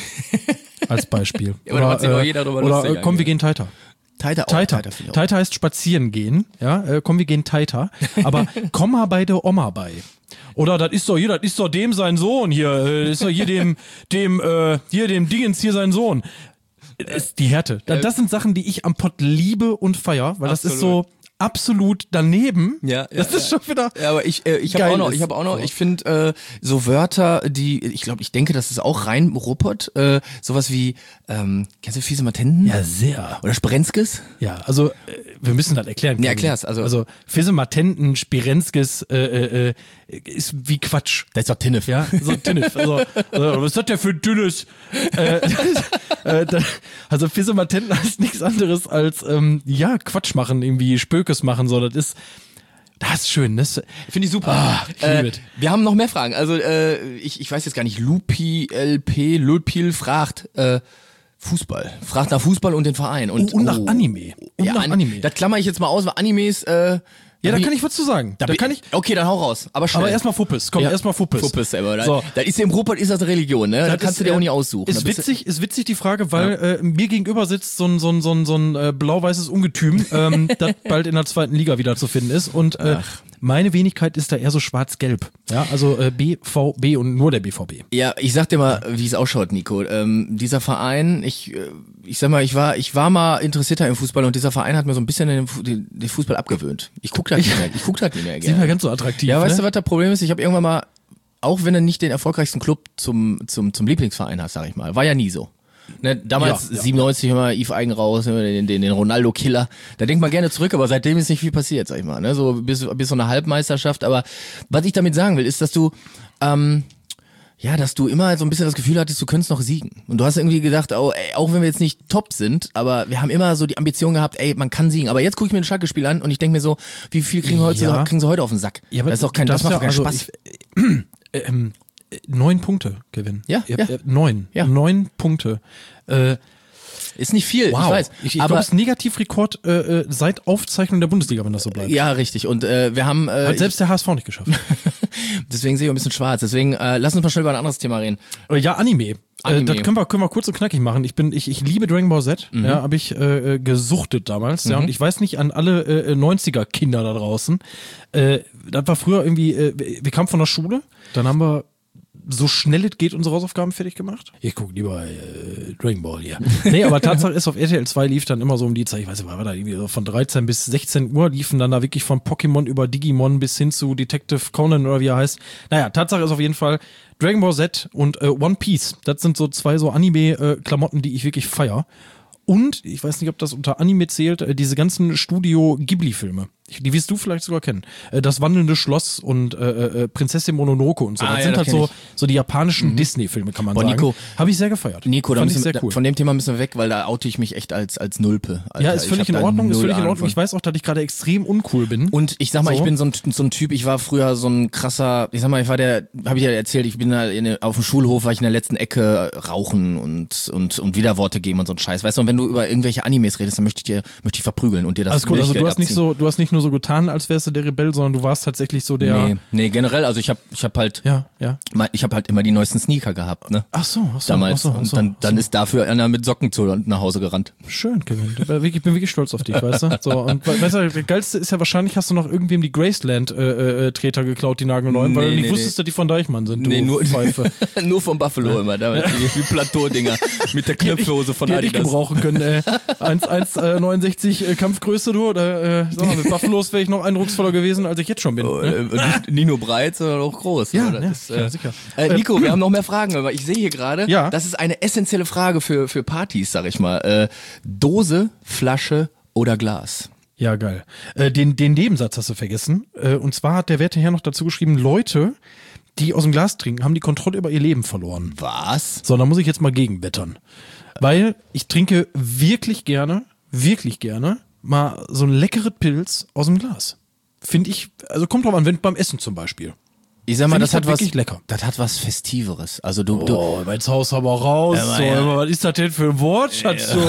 C: Als Beispiel.
B: Ja, aber da macht sich doch jeder drüber
C: oder
B: lustig
C: äh, komm, wir
B: eigentlich.
C: gehen Taita.
B: Taita, auch,
C: Taita.
B: Taita, finde ich auch.
C: Taita heißt spazieren gehen. Ja, äh, komm, wir gehen Taita. Aber komm mal bei der Oma bei. Oder das ist doch hier, das ist doch dem sein Sohn hier. äh, Das ist doch hier dem, dem, äh, hier dem Dingens hier sein Sohn. Ist die Härte. Da- Das sind Sachen, die ich am Pott liebe und feier, weil das ist so absolut daneben.
B: Ja, ja,
C: das ist
B: ja.
C: schon wieder.
B: Ja, aber ich, äh, ich habe
C: geil
B: auch noch,
C: ist.
B: ich habe auch noch, ich finde äh, so Wörter, die, ich glaube, ich denke, das ist auch rein Ruppert, äh, sowas wie, ähm, kennst du fiese Matenten?
C: Ja, sehr.
B: Oder Sprenskes?
C: Ja, also äh, wir müssen das erklären.
B: Nee, erklär's, also-
C: also Fisematenten, Spirenskis äh, äh, äh, ist wie Quatsch.
B: Das ist doch Tinnef.
C: Ja, so Tinnef. Also, also, was ist das denn für ein dünnes? Äh, äh, da, also Fisematenten heißt nichts anderes als ähm, ja Quatsch machen, irgendwie Spökes machen. So, das ist das ist schön. Das
B: Finde ich super.
C: Ah, ich
B: äh,
C: liebe es.
B: wir haben noch mehr Fragen. Also äh, ich, ich weiß jetzt gar nicht, Lupi L P, Lupil fragt äh, Fußball. Fragt nach Fußball und den Verein. Und,
C: und nach Anime. Und
B: ja,
C: nach
B: An-
C: Anime.
B: Das klammer ich jetzt mal aus, weil Animes, äh,
C: Ja, da
B: bin
C: kann ich was zu sagen. Da,
B: bin-
C: kann ich.
B: Okay, dann hau raus. Aber schnell.
C: Aber erstmal Fuppes. Komm,
B: Ja.
C: erstmal Fuppes.
B: Fuppes selber.
C: So.
B: Das ist im Ruppert ist das eine Religion, ne? Da
C: Das
B: kannst
C: ist,
B: du dir auch
C: äh,
B: nicht aussuchen. Da
C: Ist
B: bist du-
C: witzig, ist witzig die Frage, weil äh, mir gegenüber sitzt so ein, so ein, so ein, so ein äh, blau-weißes Ungetüm, ähm, das bald in der zweiten Liga wieder zu finden ist. Und äh, meine Wenigkeit ist da eher so schwarz-gelb. Ja, also äh, B V B und nur der B V B.
B: Ja, ich sag dir mal, wie es ausschaut, Nico. Ähm, dieser Verein, ich, äh, ich sag mal, ich war, ich war mal interessierter im Fußball und dieser Verein hat mir so ein bisschen den, Fu- den, den Fußball abgewöhnt. Ich guck da nicht mehr, ich guck da nicht mehr
C: Sind
B: gerne.
C: wir ganz so attraktiv.
B: Ja, weißt
C: ne?
B: du, was das Problem ist? Ich habe irgendwann mal, auch wenn du nicht den erfolgreichsten Club zum, zum, zum Lieblingsverein hast, sag ich mal, war ja nie so. Ne, damals
C: Ja, ja.
B: siebenundneunzig immer Yves Eigen raus, immer den, den, den Ronaldo-Killer. Da denkt man gerne zurück, aber seitdem ist nicht viel passiert, sag ich mal. Ne? So bis, bis so eine Halbmeisterschaft. Aber was ich damit sagen will, ist, dass du ähm, ja, dass du immer so ein bisschen das Gefühl hattest, du könntest noch siegen. Und du hast irgendwie gedacht, oh, ey, auch wenn wir jetzt nicht top sind, aber wir haben immer so die Ambition gehabt, ey, man kann siegen. Aber jetzt gucke ich mir ein Schalke-Spiel an und ich denke mir so, wie viel kriegen, heute,
C: Ja.
B: kriegen sie heute auf den Sack?
C: Ja, aber
B: das ist doch kein,
C: du
B: das macht
C: darfst
B: doch
C: ja-
B: keinen
C: also
B: Spaß.
C: ich- ähm, äh, neun Punkte gewinnen.
B: Ja,
C: Ihr-
B: ja.
C: äh, neun.
B: Ja.
C: Neun Punkte. Äh,
B: Ist nicht viel,
C: wow.
B: ich weiß.
C: Ich, ich
B: aber
C: glaube, es ist ein Negativrekord äh, äh, seit Aufzeichnung der Bundesliga, wenn das so bleibt.
B: ja, richtig. Und äh, wir haben äh,
C: Hat selbst der H S V nicht geschafft.
B: deswegen sehe ich ein bisschen schwarz. Deswegen äh, lass uns mal schnell über ein anderes Thema reden.
C: Äh, ja, Anime.
B: Anime.
C: Äh, das können wir, können wir kurz und knackig machen. Ich bin, ich, ich liebe Dragon Ball Z.
B: Mhm.
C: Ja, habe ich äh, äh, gesuchtet damals. Ja, und ich weiß nicht an alle äh, neunziger-Kinder da draußen. Äh, das war früher irgendwie, äh, wir wir kamen von der Schule, dann haben wir so schnell es geht unsere Hausaufgaben fertig gemacht. Ich gucke lieber äh, Dragon Ball hier. Nee, aber Tatsache ist, auf R T L zwei lief dann immer so um die Zeit, ich weiß nicht, war da irgendwie so von dreizehn bis sechzehn Uhr liefen dann da wirklich von Pokémon über Digimon bis hin zu Detective Conan oder wie er heißt. Naja, Tatsache ist auf jeden Fall Dragon Ball Z und äh, One Piece. Das sind so zwei so Anime-Klamotten, die ich wirklich feier. Und, ich weiß nicht, ob das unter Anime zählt, äh, diese ganzen Studio Ghibli-Filme. Ich- Die wirst du vielleicht sogar kennen. Äh, Das wandelnde Schloss und äh, äh, Prinzessin Mononoke und so.
B: Ah,
C: das
B: ja,
C: sind
B: das
C: halt
B: kenn
C: so,
B: ich.
C: so die japanischen Disney-Filme, kann man
B: Boah,
C: sagen.
B: Nico.
C: Habe ich sehr gefeiert.
B: Nico, da
C: Fand ich
B: müssen,
C: sehr
B: da,
C: cool.
B: von dem Thema müssen wir weg, weil da oute ich mich echt als, als Nulpe. Alter.
C: Ja, ist
B: Ich
C: völlig
B: hab
C: in
B: da
C: Ordnung, ist
B: null
C: völlig in
B: Ahnung
C: Ordnung.
B: von.
C: Ich weiß auch, dass ich gerade extrem uncool bin.
B: Und ich sag mal,
C: So.
B: ich bin so ein, so ein Typ, ich war früher so ein krasser, ich sag mal, ich war der, habe ich ja erzählt, ich bin da in, der- auf dem Schulhof, war ich in der letzten Ecke rauchen und, und, und Widerworte geben und so ein Scheiß. Weißt du, und wenn du über irgendwelche Animes redest, dann möchte ich dir, möchte ich verprügeln und dir das
C: Alles gut, also du
B: Milchgeld
C: hast nicht
B: abziehen.
C: so, du hast nicht nur so getan, als wärst du der Rebell, sondern du warst tatsächlich so der.
B: Nee, nee, generell, also ich hab, ich hab halt,
C: Ja, ja.
B: ich hab halt immer die neuesten Sneaker gehabt, ne?
C: Ach so, ach so,
B: Damals.
C: ach so, ach
B: und
C: so,
B: dann,
C: ach
B: dann
C: so.
B: ist dafür einer mit Socken zu nach Hause gerannt.
C: Schön, Kevin. Ich bin wirklich, ich bin wirklich stolz auf dich, weißt du? So, und we- weißt du, das Geilste ist ja wahrscheinlich, hast du noch irgendwem die Graceland-Treter geklaut, die nagelneuen, weil
B: Nee,
C: du nicht
B: nee,
C: wusstest, dass die von Deichmann sind, du
B: Nee, nur,
C: Pfeife.
B: nur vom Buffalo immer, damals, die, die Plateau-Dinger mit der Knöpfhose von
C: Die hätte ich
B: Adidas.
C: gebrauchen können, ey. eins Komma neunundsechzig äh, Kampfgröße, du, oder, äh, sag mal, mit Buffalos wäre ich noch eindrucksvoller gewesen, als ich jetzt schon bin.
B: Oh,
C: ne?
B: äh, nicht, nicht nur breit, sondern auch groß.
C: Ja,
B: oder?
C: ja,
B: Das,
C: ja, sicher.
B: Äh, Nico, wir haben noch mehr Fragen, aber ich sehe hier gerade,
C: Ja.
B: das ist eine essentielle Frage für, für Partys, sag ich mal. Äh, Dose, Flasche oder Glas?
C: Ja, geil. Äh, den, den Nebensatz hast du vergessen. Äh, und zwar hat der werte Herr noch dazu geschrieben, Leute, die aus dem Glas trinken, haben die Kontrolle über ihr Leben verloren.
B: Was?
C: So, da muss ich jetzt mal gegenwettern. Weil ich trinke wirklich gerne, wirklich gerne mal so ein leckeres Pilz aus dem Glas. Finde ich, also kommt drauf an, wenn beim Essen zum Beispiel.
B: Ich sag mal,
C: Find
B: das
C: ich
B: hat
C: halt
B: was,
C: wirklich lecker.
B: das hat was Festiveres. Also du, du
C: Oh, jetzt haust du aber raus.
B: Ja,
C: so,
B: ja.
C: aber was ist das denn für ein Wort, Schatz? So.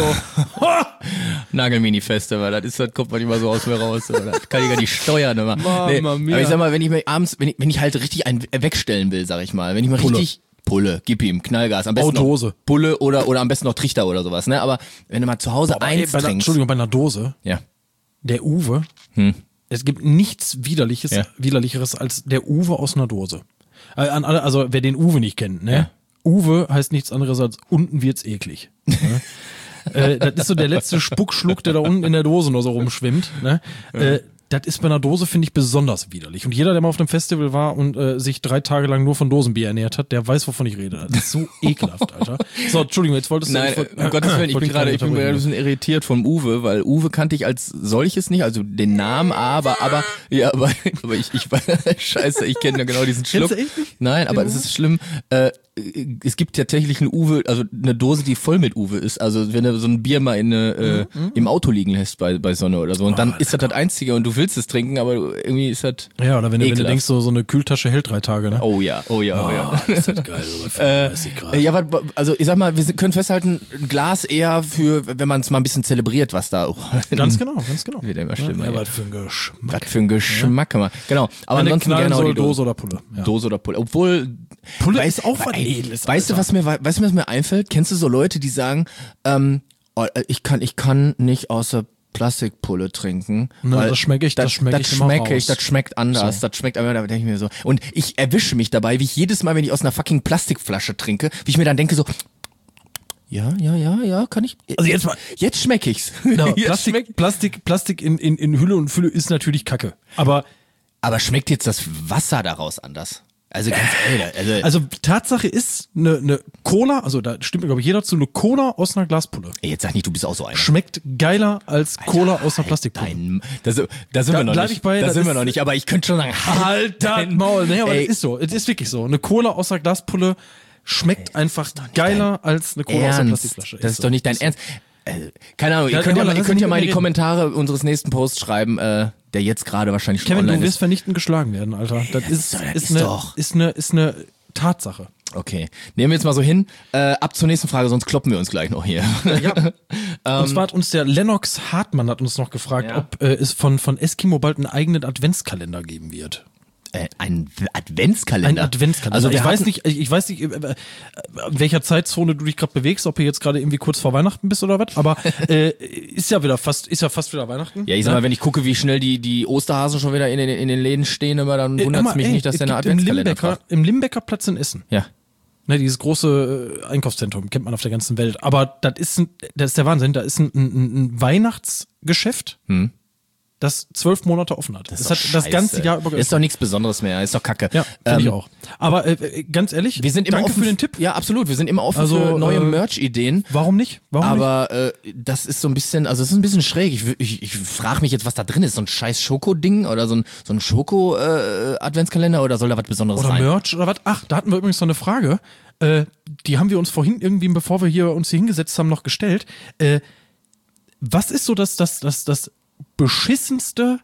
B: Nagelmini-Festival, das ist, das kommt man immer so aus mir raus. Oder? Das kann ich gar nicht steuern immer.
C: Mama mia.
B: Aber ich sag mal, wenn ich mir abends, wenn ich, wenn ich halt richtig einen wegstellen will, sag ich mal, wenn ich mal
C: Pulle.
B: richtig Pulle, gib ihm, Knallgas, am besten
C: Oh, Dose.
B: noch Pulle oder, oder am besten noch Trichter oder sowas, ne? Aber wenn du mal zu Hause
C: Aber ey,
B: eins
C: bei einer,
B: trinkst.
C: Entschuldigung, bei einer Dose,
B: Ja.
C: der Uwe,
B: Hm.
C: es gibt nichts widerliches,
B: Ja.
C: widerlicheres als der Uwe aus einer Dose. Äh, an alle, also wer den Uwe nicht kennt, ne?
B: Ja. Uwe
C: heißt nichts anderes als unten wird's eklig. Ne? äh, das ist so der letzte Spuckschluck, der da unten in der Dose noch so rumschwimmt. Ne? Ja. Äh, das ist bei einer Dose, finde ich, besonders widerlich. Und jeder, der mal auf einem Festival war und äh, sich drei Tage lang nur von Dosenbier ernährt hat, der weiß, wovon ich rede. Das ist so ekelhaft, Alter. So, Entschuldigung, jetzt wolltest du...
B: Nein,
C: ich wollt,
B: um Gottes Willen, ich bin gerade, ich bin gerade ein bisschen irritiert vom Uwe, weil Uwe kannte ich als solches nicht, also den Namen, aber, aber, ja, aber, aber ich, ich, scheiße, ich kenne ja genau diesen Schluck.
C: Kennst du echt nicht?
B: Nein, aber es ist schlimm, äh, es gibt tatsächlich einen Uwe, also eine Dose, die voll mit Uwe ist. Also wenn du so ein Bier mal in eine, äh,
C: mhm.
B: im Auto liegen lässt bei, bei Sonne oder so. Und dann
C: Oh,
B: ist das das Einzige und du willst es trinken, aber irgendwie ist das.
C: Ja, oder wenn du, wenn du
B: ekelhaft.
C: denkst, so, so eine Kühltasche hält drei Tage, ne?
B: Oh ja, oh ja, oh, ja.
C: ist das geil. So
B: Äh,
C: Grad.
B: ja, wat- also ich sag mal, wir sind- können festhalten, ein Glas eher für, wenn man es mal ein bisschen zelebriert, was da auch.
C: Ganz genau, ganz genau.
B: Wird immer schlimmer.
C: Ja,
B: Ja,
C: was für ein Geschmack.
B: was für ein Geschmack immer. Genau. Aber
C: Wenn der
B: ansonsten
C: knallen
B: gerne auch
C: soll,
B: die Dose.
C: Dose oder Pulle. Ja.
B: Dose oder Pulle. Obwohl.
C: Pulle
B: weißt-
C: ist auch was
B: ey,
C: Edles,
B: Weißt du,
C: Alter.
B: was mir, weißt du, was mir einfällt? Kennst du so Leute, die sagen, ähm, oh, ich kann, ich kann nicht außer Plastikpulle trinken.
C: Ne,
B: weil
C: das schmecke ich- das schmecke ich immer
B: schmecke ich,
C: raus.
B: das schmeckt anders, das schmeckt aber, da denke ich mir so. Und ich erwische mich dabei, wie ich jedes Mal, wenn ich aus einer fucking Plastikflasche trinke, wie ich mir dann denke so, ja, ja, ja, ja, kann ich.
C: Also jetzt mal-
B: Jetzt schmeck ich's.
C: Ja,
B: Jetzt
C: Plastik,
B: schmeckt-
C: Plastik, Plastik in, in, in Hülle und Fülle ist natürlich Kacke. Aber
B: aber schmeckt jetzt das Wasser daraus anders? Also ganz ehrlich, also,
C: also Tatsache ist, eine ne Cola, also da stimmt mir glaube ich jeder zu, eine Cola aus einer Glaspulle
B: ey, jetzt sag nicht, du bist auch so einer.
C: schmeckt geiler als Cola aus einer Plastikpulle.
B: Dein, da, sind- da sind
C: Da
B: wir noch
C: bleib
B: nicht.
C: ich bei,
B: da
C: das
B: sind wir
C: ist-
B: noch nicht, aber ich könnte schon sagen,
C: Halt dein Maul. Nee, aber
B: Ey.
C: es ist so. Es ist wirklich so. Eine Cola aus einer Glaspulle schmeckt einfach geiler als eine Cola aus einer
B: Ernst.
C: Plastikflasche.
B: Das ist doch nicht dein Ernst. Äh, keine Ahnung, ihr
C: Ja,
B: könnt ja,
C: aber
B: mal, ihr
C: lass
B: könnt
C: uns
B: ja mal in die
C: nicht
B: Kommentare unseres nächsten Posts schreiben, äh, der jetzt gerade wahrscheinlich schon
C: Kevin, du
B: online
C: wirst
B: ist.
C: vernichtend geschlagen werden, Alter. Das ist,
B: doch- das
C: ist,
B: ist
C: eine,
B: doch-
C: ist eine, ist eine Tatsache.
B: Okay, nehmen wir jetzt mal so hin. Äh, ab zur nächsten Frage, sonst kloppen wir uns gleich noch hier.
C: Ja. Und zwar hat uns der Lennox Hartmann hat uns noch gefragt,
B: Ja.
C: ob äh, es von, von Eskimo bald einen eigenen Adventskalender geben wird.
B: Äh, ein Adventskalender.
C: Ein Adventskalender.
B: Also
C: ich
B: wir
C: weiß
B: hatten-
C: nicht, ich, ich weiß nicht, äh, äh, in welcher Zeitzone du dich gerade bewegst, ob du jetzt gerade irgendwie kurz vor Weihnachten bist oder was, aber äh, ist ja wieder fast, ist ja fast wieder Weihnachten.
B: Ja, ich sag mal, wenn ich gucke, wie schnell die, die Osterhasen schon wieder in den, in den Läden stehen, immer, dann wundert es
C: Äh,
B: mich
C: ey,
B: nicht, dass
C: es
B: der eine
C: gibt im
B: Adventskalender
C: Limbecker,
B: fragt.
C: im Limbecker Platz in Essen.
B: Ja.
C: Ne, dieses große äh, Einkaufszentrum kennt man auf der ganzen Welt. Aber das ist, ein, das ist der Wahnsinn. Da ist ein, ein, ein Weihnachtsgeschäft,
B: Hm.
C: das zwölf Monate offen hat. Das,
B: ist
C: hat
B: doch
C: das
B: scheiße.
C: ganze Jahr über
B: Ist doch nichts Besonderes mehr, ist doch Kacke.
C: Ja, finde ich
B: Ähm,
C: auch. Aber äh, ganz ehrlich,
B: Wir sind immer
C: danke
B: offen
C: für den Tipp.
B: Ja, absolut. Wir sind immer offen
C: Also,
B: für neue
C: äh,
B: Merch-Ideen.
C: Warum nicht? Warum nicht?
B: Aber äh, das ist so ein bisschen, also es ist ein bisschen schräg. Ich, ich, ich frage mich jetzt, was da drin ist. So ein scheiß Schoko-Ding oder so ein, so ein Schoko-Adventskalender oder soll da was Besonderes
C: Oder
B: sein?
C: Merch oder was? Ach, da hatten wir übrigens noch eine Frage. Äh, die haben wir uns vorhin irgendwie, bevor wir hier uns hier hingesetzt haben, noch gestellt. Äh, was ist so das, das, das, das beschissenste,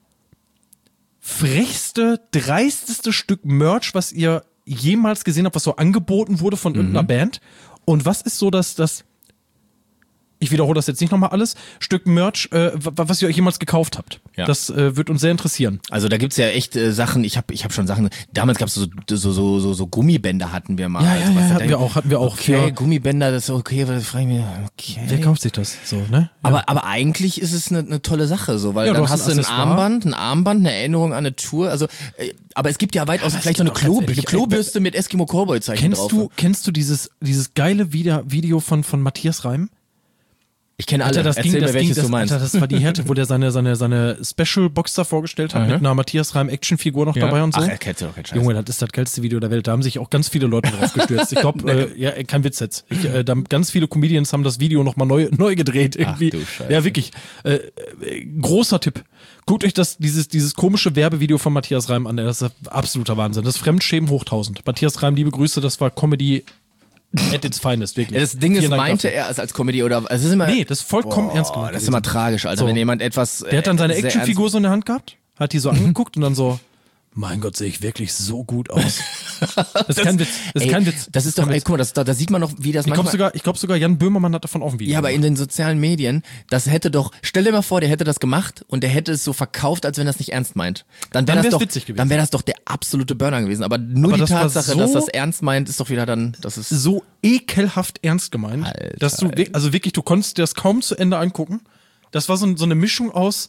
C: frechste, dreisteste Stück Merch, was ihr jemals gesehen habt, was so angeboten wurde von irgendeiner
B: Mhm.
C: Band? Und was ist so das, das, ich wiederhole das jetzt nicht nochmal alles, Stück Merch, äh, wa- was ihr euch jemals gekauft habt?
B: Ja.
C: Das äh, wird uns sehr interessieren.
B: Also da gibt's ja echt äh, Sachen, ich habe ich hab schon Sachen, damals gab's so, so, so, so, so Gummibänder hatten wir mal.
C: Ja,
B: Also
C: ja,
B: was
C: ja,
B: da
C: hatten
B: denn-
C: wir auch, hatten wir auch.
B: Okay,
C: Für-
B: Gummibänder, das ist okay, aber da frage ich mich, okay.
C: Wer kauft sich das? So, ne?
B: Aber, aber eigentlich ist es eine, eine tolle Sache, so, weil
C: Ja, du
B: dann
C: hast
B: hast du
C: ein
B: ein
C: Accessoire.
B: Armband, ein Armband, eine Erinnerung an eine Tour. Also, äh, aber es gibt ja weitaus
C: Ja,
B: vielleicht
C: es
B: so eine,
C: gibt doch
B: Klo,
C: ganz
B: eine
C: ehrlich,
B: Klobürste mit Eskimo Cowboy Zeichen
C: Kennst
B: drauf.
C: du, kennst du dieses, dieses geile Video, Video von, von Matthias Reim?
B: Ich kenne alle.
C: Alter, das
B: Erzähl
C: ging,
B: mir,
C: das
B: welches
C: ging, das,
B: du meinst.
C: Alter, das war die Härte, wo der seine, seine, seine Special-Box da vorgestellt hat,
B: Aha.
C: mit einer Matthias Reim Actionfigur noch
B: Ja.
C: dabei und so.
B: Ach, er kennt doch keinen Scheiß.
C: Junge, das ist das geilste Video der Welt. Da haben sich auch ganz viele Leute drauf gestürzt. Ich glaube, äh, ja, kein Witz jetzt. Ich, äh, da, ganz viele Comedians haben das Video nochmal neu, neu gedreht irgendwie.
B: du Scheiße.
C: Ja, wirklich. Äh, äh, großer Tipp. Guckt euch das, dieses, dieses komische Werbevideo von Matthias Reim an. Das ist absoluter Wahnsinn. Das ist Fremdschämen hoch tausend. Matthias Reim, liebe Grüße, das war Comedy at its finest, wirklich.
B: Ja, das Ding ist,
C: Vielen Dank
B: meinte
C: dafür.
B: er es als Comedy oder es ist immer.
C: Nee, das ist vollkommen ernst gemeint
B: Das ist
C: gewesen.
B: immer tragisch, Alter,
C: So.
B: wenn jemand etwas.
C: Der hat dann seine
B: äh, sehr
C: Actionfigur so in der Hand gehabt, hat die so angeguckt und dann so, Mein Gott, sehe ich wirklich so gut aus. Das ist kein Witz. Das ist
B: ey,
C: kein Witz.
B: Das ist doch, ey, guck mal, das, da, da sieht man noch, wie das
C: Ich glaube
B: manchmal...
C: sogar, ich glaub sogar, Jan Böhmermann hat davon auch ein Video
B: Ja, aber
C: gemacht.
B: in den sozialen Medien, das hätte doch, stell dir mal vor, der hätte das gemacht und der hätte es so verkauft, als wenn er es nicht ernst meint. Dann wäre
C: Dann
B: das
C: wär's
B: doch,
C: witzig gewesen.
B: dann wäre das doch der absolute Burner gewesen. Aber nur
C: Aber
B: die
C: das war
B: Tatsache,
C: so-
B: dass das ernst meint, ist doch wieder dann, das ist...
C: So ekelhaft ernst gemeint,
B: Alter,
C: dass du, wir- also wirklich, du konntest dir das kaum zu Ende angucken. Das war so, so eine Mischung aus,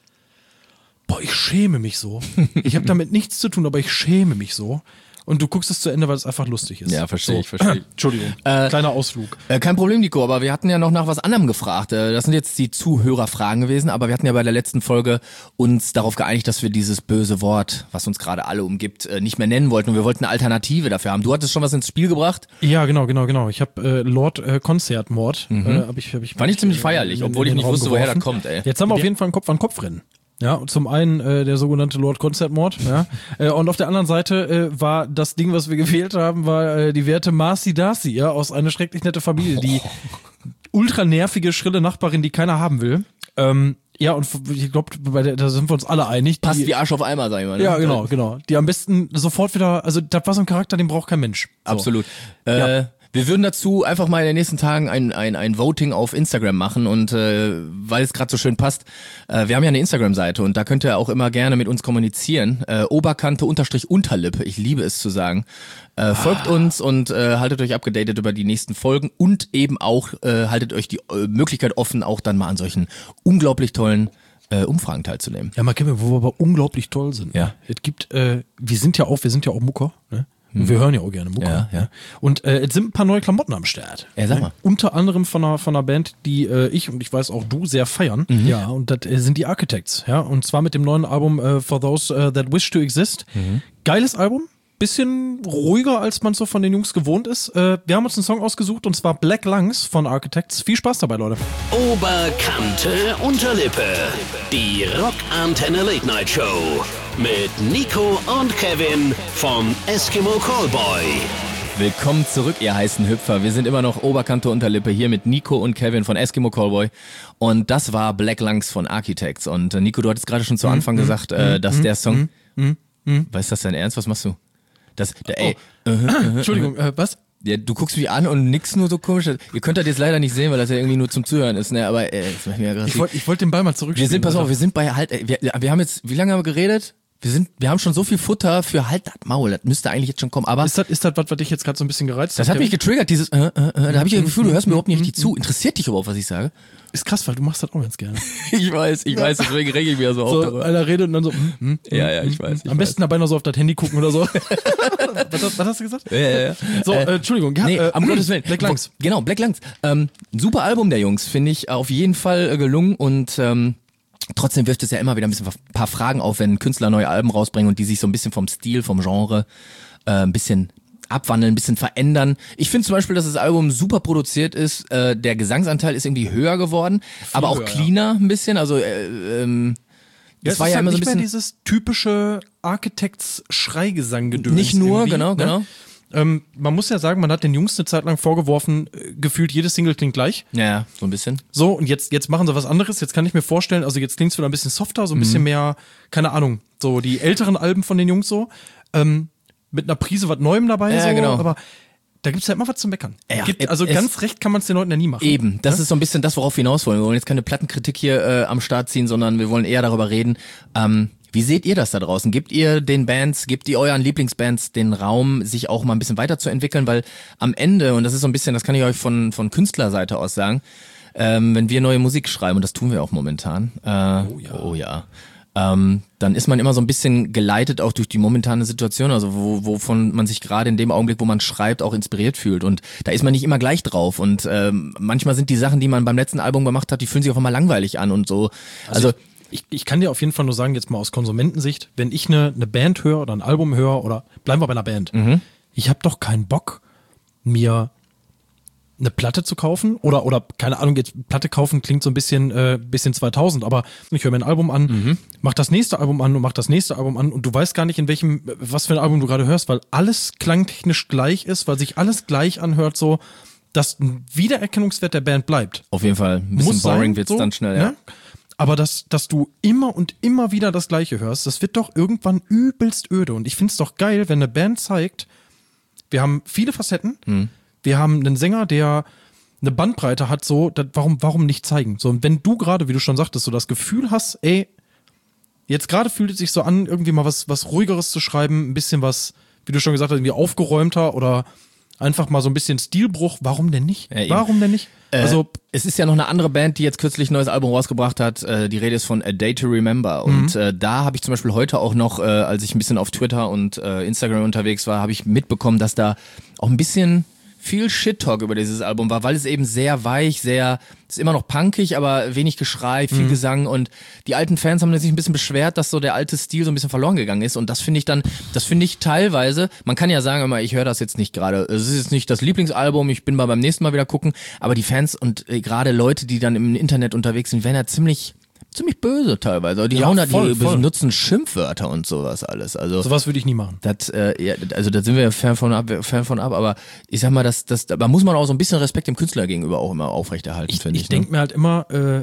C: boah, ich schäme mich so. Ich habe damit nichts zu tun, aber ich schäme mich so. Und du guckst es zu Ende, weil es einfach lustig ist.
B: Ja, verstehe
C: so.
B: ich, verstehe ich.
C: Entschuldigung,
B: Äh,
C: kleiner Ausflug.
B: Äh, kein Problem, Nico, aber wir hatten ja noch nach was anderem gefragt. Äh, das sind jetzt die Zuhörerfragen gewesen, aber wir hatten ja bei der letzten Folge uns darauf geeinigt, dass wir dieses böse Wort, was uns gerade alle umgibt, äh, nicht mehr nennen wollten und wir wollten eine Alternative dafür haben. Du hattest schon was ins Spiel gebracht.
C: Ja, genau, genau, genau. Ich habe äh, Lord äh, Konzertmord. Äh, hab ich, hab ich,
B: Fand ich ziemlich
C: äh,
B: feierlich,
C: in-
B: obwohl
C: in
B: ich
C: den
B: nicht
C: Raum
B: wusste, woher
C: geworfen.
B: das kommt, ey.
C: Jetzt haben wir auf jeden Fall ein Kopf-an-Kopf-Rennen. Ja, und zum einen äh, der sogenannte Lord Konzertmord, ja. äh, und auf der anderen Seite äh, war das Ding, was wir gewählt haben, war äh, die werte Marcy Darcy, ja, aus Eine schrecklich nette Familie, die ultra nervige, schrille Nachbarin, die keiner haben will. Ähm, ja, und ich glaube, da sind wir uns alle einig.
B: Passt
C: die,
B: wie Arsch auf Eimer, sag ich mal. Ne?
C: Ja, genau, genau. Die am besten sofort wieder, also das war so ein Charakter, den braucht kein Mensch. So.
B: Absolut. Äh,
C: Ja.
B: Wir würden dazu einfach mal in den nächsten Tagen ein, ein, ein Voting auf Instagram machen und äh, weil es gerade so schön passt, äh, wir haben ja eine Instagram-Seite und da könnt ihr auch immer gerne mit uns kommunizieren. Äh, Oberkante unterstrich Unterlippe, ich liebe es zu sagen. Äh, folgt uns und äh, haltet euch abgedatet über die nächsten Folgen und eben auch äh, haltet euch die äh, Möglichkeit offen, auch dann mal an solchen unglaublich tollen äh, Umfragen teilzunehmen.
C: Ja, mal kennen, wo wir aber unglaublich toll sind.
B: Ja.
C: Es gibt, äh, wir sind ja auch, wir sind ja auch Mucker, ne? Und wir hören ja auch gerne Mucker.
B: Ja, ja.
C: Ne? Und äh, es sind ein paar neue Klamotten am Start.
B: Ja, sag
C: ne?
B: mal.
C: Unter anderem von einer, von einer Band, die äh, ich und ich weiß auch du sehr feiern.
B: Mhm.
C: Ja, und das äh, sind die Architects. Ja, und zwar mit dem neuen Album äh, For Those uh, That Wish to Exist.
B: Mhm.
C: Geiles Album. Bisschen ruhiger, als man so von den Jungs gewohnt ist. Äh, wir haben uns einen Song ausgesucht und zwar Black Lungs von Architects. Viel Spaß dabei, Leute.
A: Oberkante Unterlippe. Die Rockantenne Late Night Show. Mit Nico und Kevin vom Eskimo Callboy.
B: Willkommen zurück, ihr heißen Hüpfer. Wir sind immer noch Oberkante Unterlippe hier mit Nico und Kevin von Eskimo Callboy. Und das war Black Lungs von Architects. Und äh, Nico, du hattest gerade schon zu Anfang gesagt, äh, dass der Song... Was ist das denn ernst? Was machst du? Das, der, ey, äh, äh,
C: Entschuldigung, äh, was?
B: ja, du guckst mich an und nix nur so komisch. Ihr könnt das jetzt leider nicht sehen, weil das ja irgendwie nur zum Zuhören ist, ne? Aber äh, das macht mir ja gerade.
C: Ich wollte ich wollt den Ball mal zurückspielen.
B: Wir sind, pass
C: Alter.
B: auf, wir sind bei halt, ey, wir, wir haben jetzt, wie lange haben wir geredet? Wir sind, wir haben schon so viel Futter für halt das Maul. Das müsste eigentlich jetzt schon kommen. Aber
C: Ist das, ist das was, was dich jetzt gerade so ein bisschen gereizt
B: das hat mich getriggert, dieses, äh, äh, äh, da habe ich das Gefühl, du hörst mir überhaupt nicht richtig zu. Interessiert dich überhaupt, was ich sage?
C: Ist krass, weil du machst das auch ganz gerne.
B: Ich weiß, ich weiß, deswegen reg ich mich ja so auf
C: So,
B: darüber.
C: einer redet und dann so, hm, hm,
B: Ja, ja, ich weiß. Ich
C: am besten dabei noch so auf das Handy gucken oder so. was, hast- was hast du gesagt?
B: Ja, ja, ja.
C: So, äh, Entschuldigung. Ja,
B: Nee,
C: äh,
B: am Gottes Willen.
C: Black Lungs.
B: Genau, Black Lungs. Ähm, super Album der Jungs, finde ich auf jeden Fall äh, gelungen und ähm, trotzdem wirft es ja immer wieder ein bisschen ein paar Fragen auf, wenn Künstler neue Alben rausbringen und die sich so ein bisschen vom Stil, vom Genre äh, ein bisschen abwandeln, ein bisschen verändern. Ich finde zum Beispiel, dass das Album super produziert ist. Äh, der Gesangsanteil ist irgendwie höher geworden, aber auch
C: höher,
B: cleaner ein bisschen. Also äh, ähm,
C: Ja,
B: das
C: es
B: war
C: ist
B: ja
C: halt
B: immer so ein
C: nicht mehr
B: bisschen
C: dieses typische Architects-Schreigesang-Gedöns.
B: nicht nur,
C: irgendwie,
B: genau,
C: ne?
B: genau.
C: Ähm, man muss ja sagen, man hat den Jungs eine Zeit lang vorgeworfen, äh, gefühlt jede Single klingt gleich.
B: Ja, so ein bisschen.
C: So, und jetzt, jetzt machen sie was anderes. Jetzt kann ich mir vorstellen, also jetzt klingt es wieder ein bisschen softer, so ein bisschen mehr, keine Ahnung, so die älteren Alben von den Jungs so. Ähm, mit einer Prise was Neuem dabei,
B: Ja,
C: so,
B: genau.
C: aber da gibt's ja immer was zu meckern.
B: Ja,
C: Gibt, also
B: es-
C: ganz recht kann man es den Leuten ja nie machen.
B: Eben, das ist so ein bisschen das, worauf wir hinaus wollen. Wir wollen jetzt keine Plattenkritik hier äh, am Start ziehen, sondern wir wollen eher darüber reden. Ähm, wie seht ihr das da draußen? Gebt ihr den Bands, gebt ihr euren Lieblingsbands den Raum, sich auch mal ein bisschen weiterzuentwickeln? Weil am Ende, und das ist so ein bisschen, das kann ich euch von, von Künstlerseite aus sagen, ähm, wenn wir neue Musik schreiben, und das tun wir auch momentan, äh, oh ja, oh ja. Ähm, dann ist man immer so ein bisschen geleitet auch durch die momentane Situation, also wo, wovon man sich gerade in dem Augenblick, wo man schreibt, auch inspiriert fühlt. Und da ist man nicht immer gleich drauf. Und ähm, manchmal sind die Sachen, die man beim letzten Album gemacht hat, die fühlen sich auf einmal langweilig an und so. Also,
C: Ich, ich kann dir auf jeden Fall nur sagen, jetzt mal aus Konsumentensicht, wenn ich eine, eine Band höre oder ein Album höre oder bleiben wir bei einer Band, ich habe doch keinen Bock, mir eine Platte zu kaufen oder, oder keine Ahnung, jetzt Platte kaufen klingt so ein bisschen, äh, bisschen zweitausend, aber ich höre mir ein Album an,
B: Mhm.
C: mach das nächste Album an und mach das nächste Album an und du weißt gar nicht, in welchem, was für ein Album du gerade hörst, weil alles klangtechnisch gleich ist, weil sich alles gleich anhört, so, dass ein Wiedererkennungswert der Band bleibt.
B: auf jeden Fall, ein bisschen
C: Muss
B: boring
C: sein,
B: wird's
C: so,
B: dann schnell, ja.
C: ne? aber dass, dass du immer und immer wieder das Gleiche hörst, das wird doch irgendwann übelst öde. Und ich find's doch geil, wenn eine Band zeigt, wir haben viele Facetten, hm. wir haben einen Sänger, der eine Bandbreite hat, so, das, warum, warum nicht zeigen? So, und wenn du gerade, wie du schon sagtest, so das Gefühl hast, ey, jetzt gerade fühlt es sich so an, irgendwie mal was, was Ruhigeres zu schreiben, ein bisschen was, wie du schon gesagt hast, irgendwie aufgeräumter oder einfach mal so ein bisschen Stilbruch, warum denn nicht?
B: Ja,
C: warum denn nicht?
B: Äh,
C: also,
B: es ist ja noch eine andere Band, die jetzt kürzlich ein neues Album rausgebracht hat. Äh, die Rede ist von A Day to Remember. Und mhm. äh, da habe ich zum Beispiel heute auch noch, äh, als ich ein bisschen auf Twitter und äh, Instagram unterwegs war, habe ich mitbekommen, dass da auch ein bisschen viel Shit-Talk über dieses Album war, weil es eben sehr weich, sehr, ist immer noch punkig, aber wenig Geschrei, viel mhm. Gesang und die alten Fans haben sich ein bisschen beschwert, dass so der alte Stil so ein bisschen verloren gegangen ist und das finde ich dann, das finde ich teilweise, man kann ja sagen immer, ich höre das jetzt nicht gerade, es ist jetzt nicht das Lieblingsalbum, ich bin mal beim nächsten Mal wieder gucken, aber die Fans und äh, gerade Leute, die dann im Internet unterwegs sind, werden ja ziemlich ziemlich böse teilweise. Die
C: ja,
B: hauen da,
C: voll,
B: die
C: voll.
B: benutzen Schimpfwörter und sowas alles. Also
C: sowas würde ich nie machen.
B: Das, äh, ja, also da sind wir ja Fan von ab, Fan von ab, aber ich sag mal, das, das, da muss man auch so ein bisschen Respekt dem Künstler gegenüber auch immer aufrechterhalten, finde ich.
C: Ich denke
B: ne?
C: mir halt immer, äh,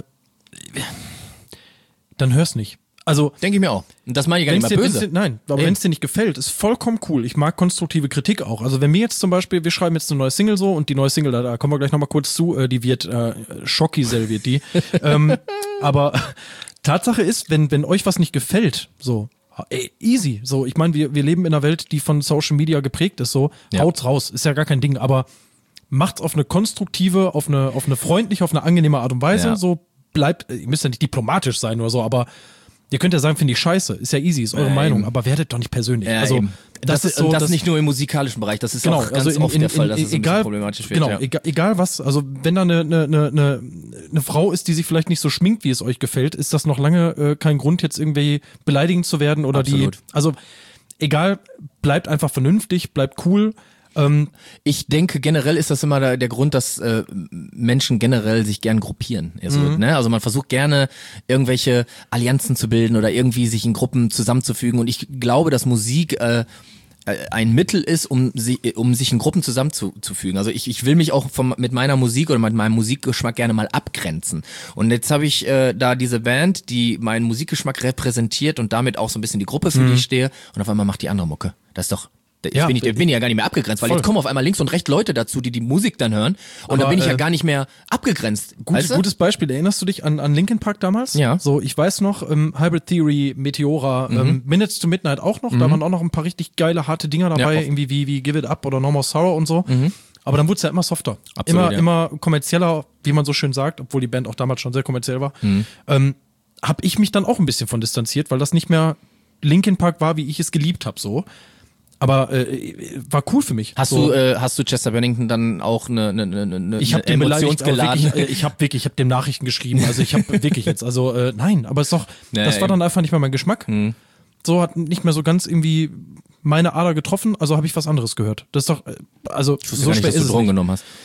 C: dann hör's nicht. Also
B: denke ich mir auch. Und das meine ich gar nicht mal
C: dir,
B: böse.
C: Dir, nein, aber wenn es dir nicht gefällt, ist vollkommen cool. Ich mag konstruktive Kritik auch. Also wenn mir jetzt zum Beispiel, wir schreiben jetzt eine neue Single so und die neue Single, da, da kommen wir gleich nochmal kurz zu, äh, die wird, äh, Schocki-Sell wird die. ähm, aber Tatsache ist, wenn, wenn euch was nicht gefällt, so, ey, easy. So, ich meine, wir, wir leben in einer Welt, die von Social Media geprägt ist, so, ja. haut's raus, ist ja gar kein Ding, aber macht's auf eine konstruktive, auf eine, auf eine freundliche, auf eine angenehme Art und Weise, ja. so, bleibt, ihr müsst ja nicht diplomatisch sein oder so, aber ihr könnt ja sagen, finde ich scheiße, ist ja easy, ist eure ja, Meinung, eben. Aber werdet doch nicht persönlich. Ja, also, das, das ist so,
B: und das
C: das
B: nicht nur im musikalischen Bereich, das ist
C: genau,
B: auch ganz
C: also in,
B: oft
C: in,
B: der Fall, dass
C: in,
B: es ein
C: egal,
B: bisschen problematisch wird.
C: Genau,
B: ja.
C: egal, egal was, also wenn da eine, eine, eine, eine Frau ist, die sich vielleicht nicht so schminkt, wie es euch gefällt, ist das noch lange äh, kein Grund, jetzt irgendwie beleidigend zu werden oder Absolut. die, also egal, bleibt einfach vernünftig, bleibt cool. Ähm,
B: ich denke, generell ist das immer der, der Grund, dass äh, Menschen generell sich gern gruppieren. Also, mhm. ne? also man versucht gerne irgendwelche Allianzen zu bilden oder irgendwie sich in Gruppen zusammenzufügen. Und ich glaube, dass Musik äh, ein Mittel ist, um, sie, um sich in Gruppen zusammenzufügen. Also ich, ich will mich auch vom, mit meiner Musik oder mit meinem Musikgeschmack gerne mal abgrenzen. Und jetzt habe ich äh, da diese Band, die meinen Musikgeschmack repräsentiert und damit auch so ein bisschen die Gruppe, für mhm. die ich stehe. Und auf einmal macht die andere Mucke. Das ist doch... Ich ja, bin, ich, bin ja gar nicht mehr abgegrenzt, weil voll. Jetzt kommen auf einmal links und rechts Leute dazu, die die Musik dann hören. Und da bin ich äh, ja gar nicht mehr abgegrenzt.
C: Gut,
B: weißt du?
C: Gutes Beispiel. Erinnerst du dich an, an Linkin Park damals?
B: Ja.
C: So, ich weiß noch, ähm, Hybrid Theory, Meteora, mhm. ähm, Minutes to Midnight auch noch. Mhm. Da waren auch noch ein paar richtig geile, harte Dinger dabei. Ja, irgendwie wie, wie Give It Up oder No More Sorrow und so. Mhm. Aber dann wurde es ja immer softer. Absolut, immer, ja. immer kommerzieller, wie man so schön sagt, obwohl die Band auch damals schon sehr kommerziell war. Mhm. Ähm, hab ich mich dann auch ein bisschen von distanziert, weil das nicht mehr Linkin Park war, wie ich es geliebt habe, so. Aber äh, war cool für mich.
B: Hast
C: so.
B: du äh, hast du Chester Bennington dann auch eine eine eine
C: ich hab
B: eine emotionsgeladen?
C: Wirklich, äh, ich habe wirklich, ich habe dem Nachrichten geschrieben. Also ich habe wirklich jetzt, also äh, nein, aber es ist doch, nee, das war dann einfach nicht mehr mein Geschmack. Hm. So hat nicht mehr so ganz irgendwie meine Ader getroffen. Also habe ich was anderes gehört. Das ist doch, äh, also
B: ich wusste so gar nicht, dass du Drogen genommen hast.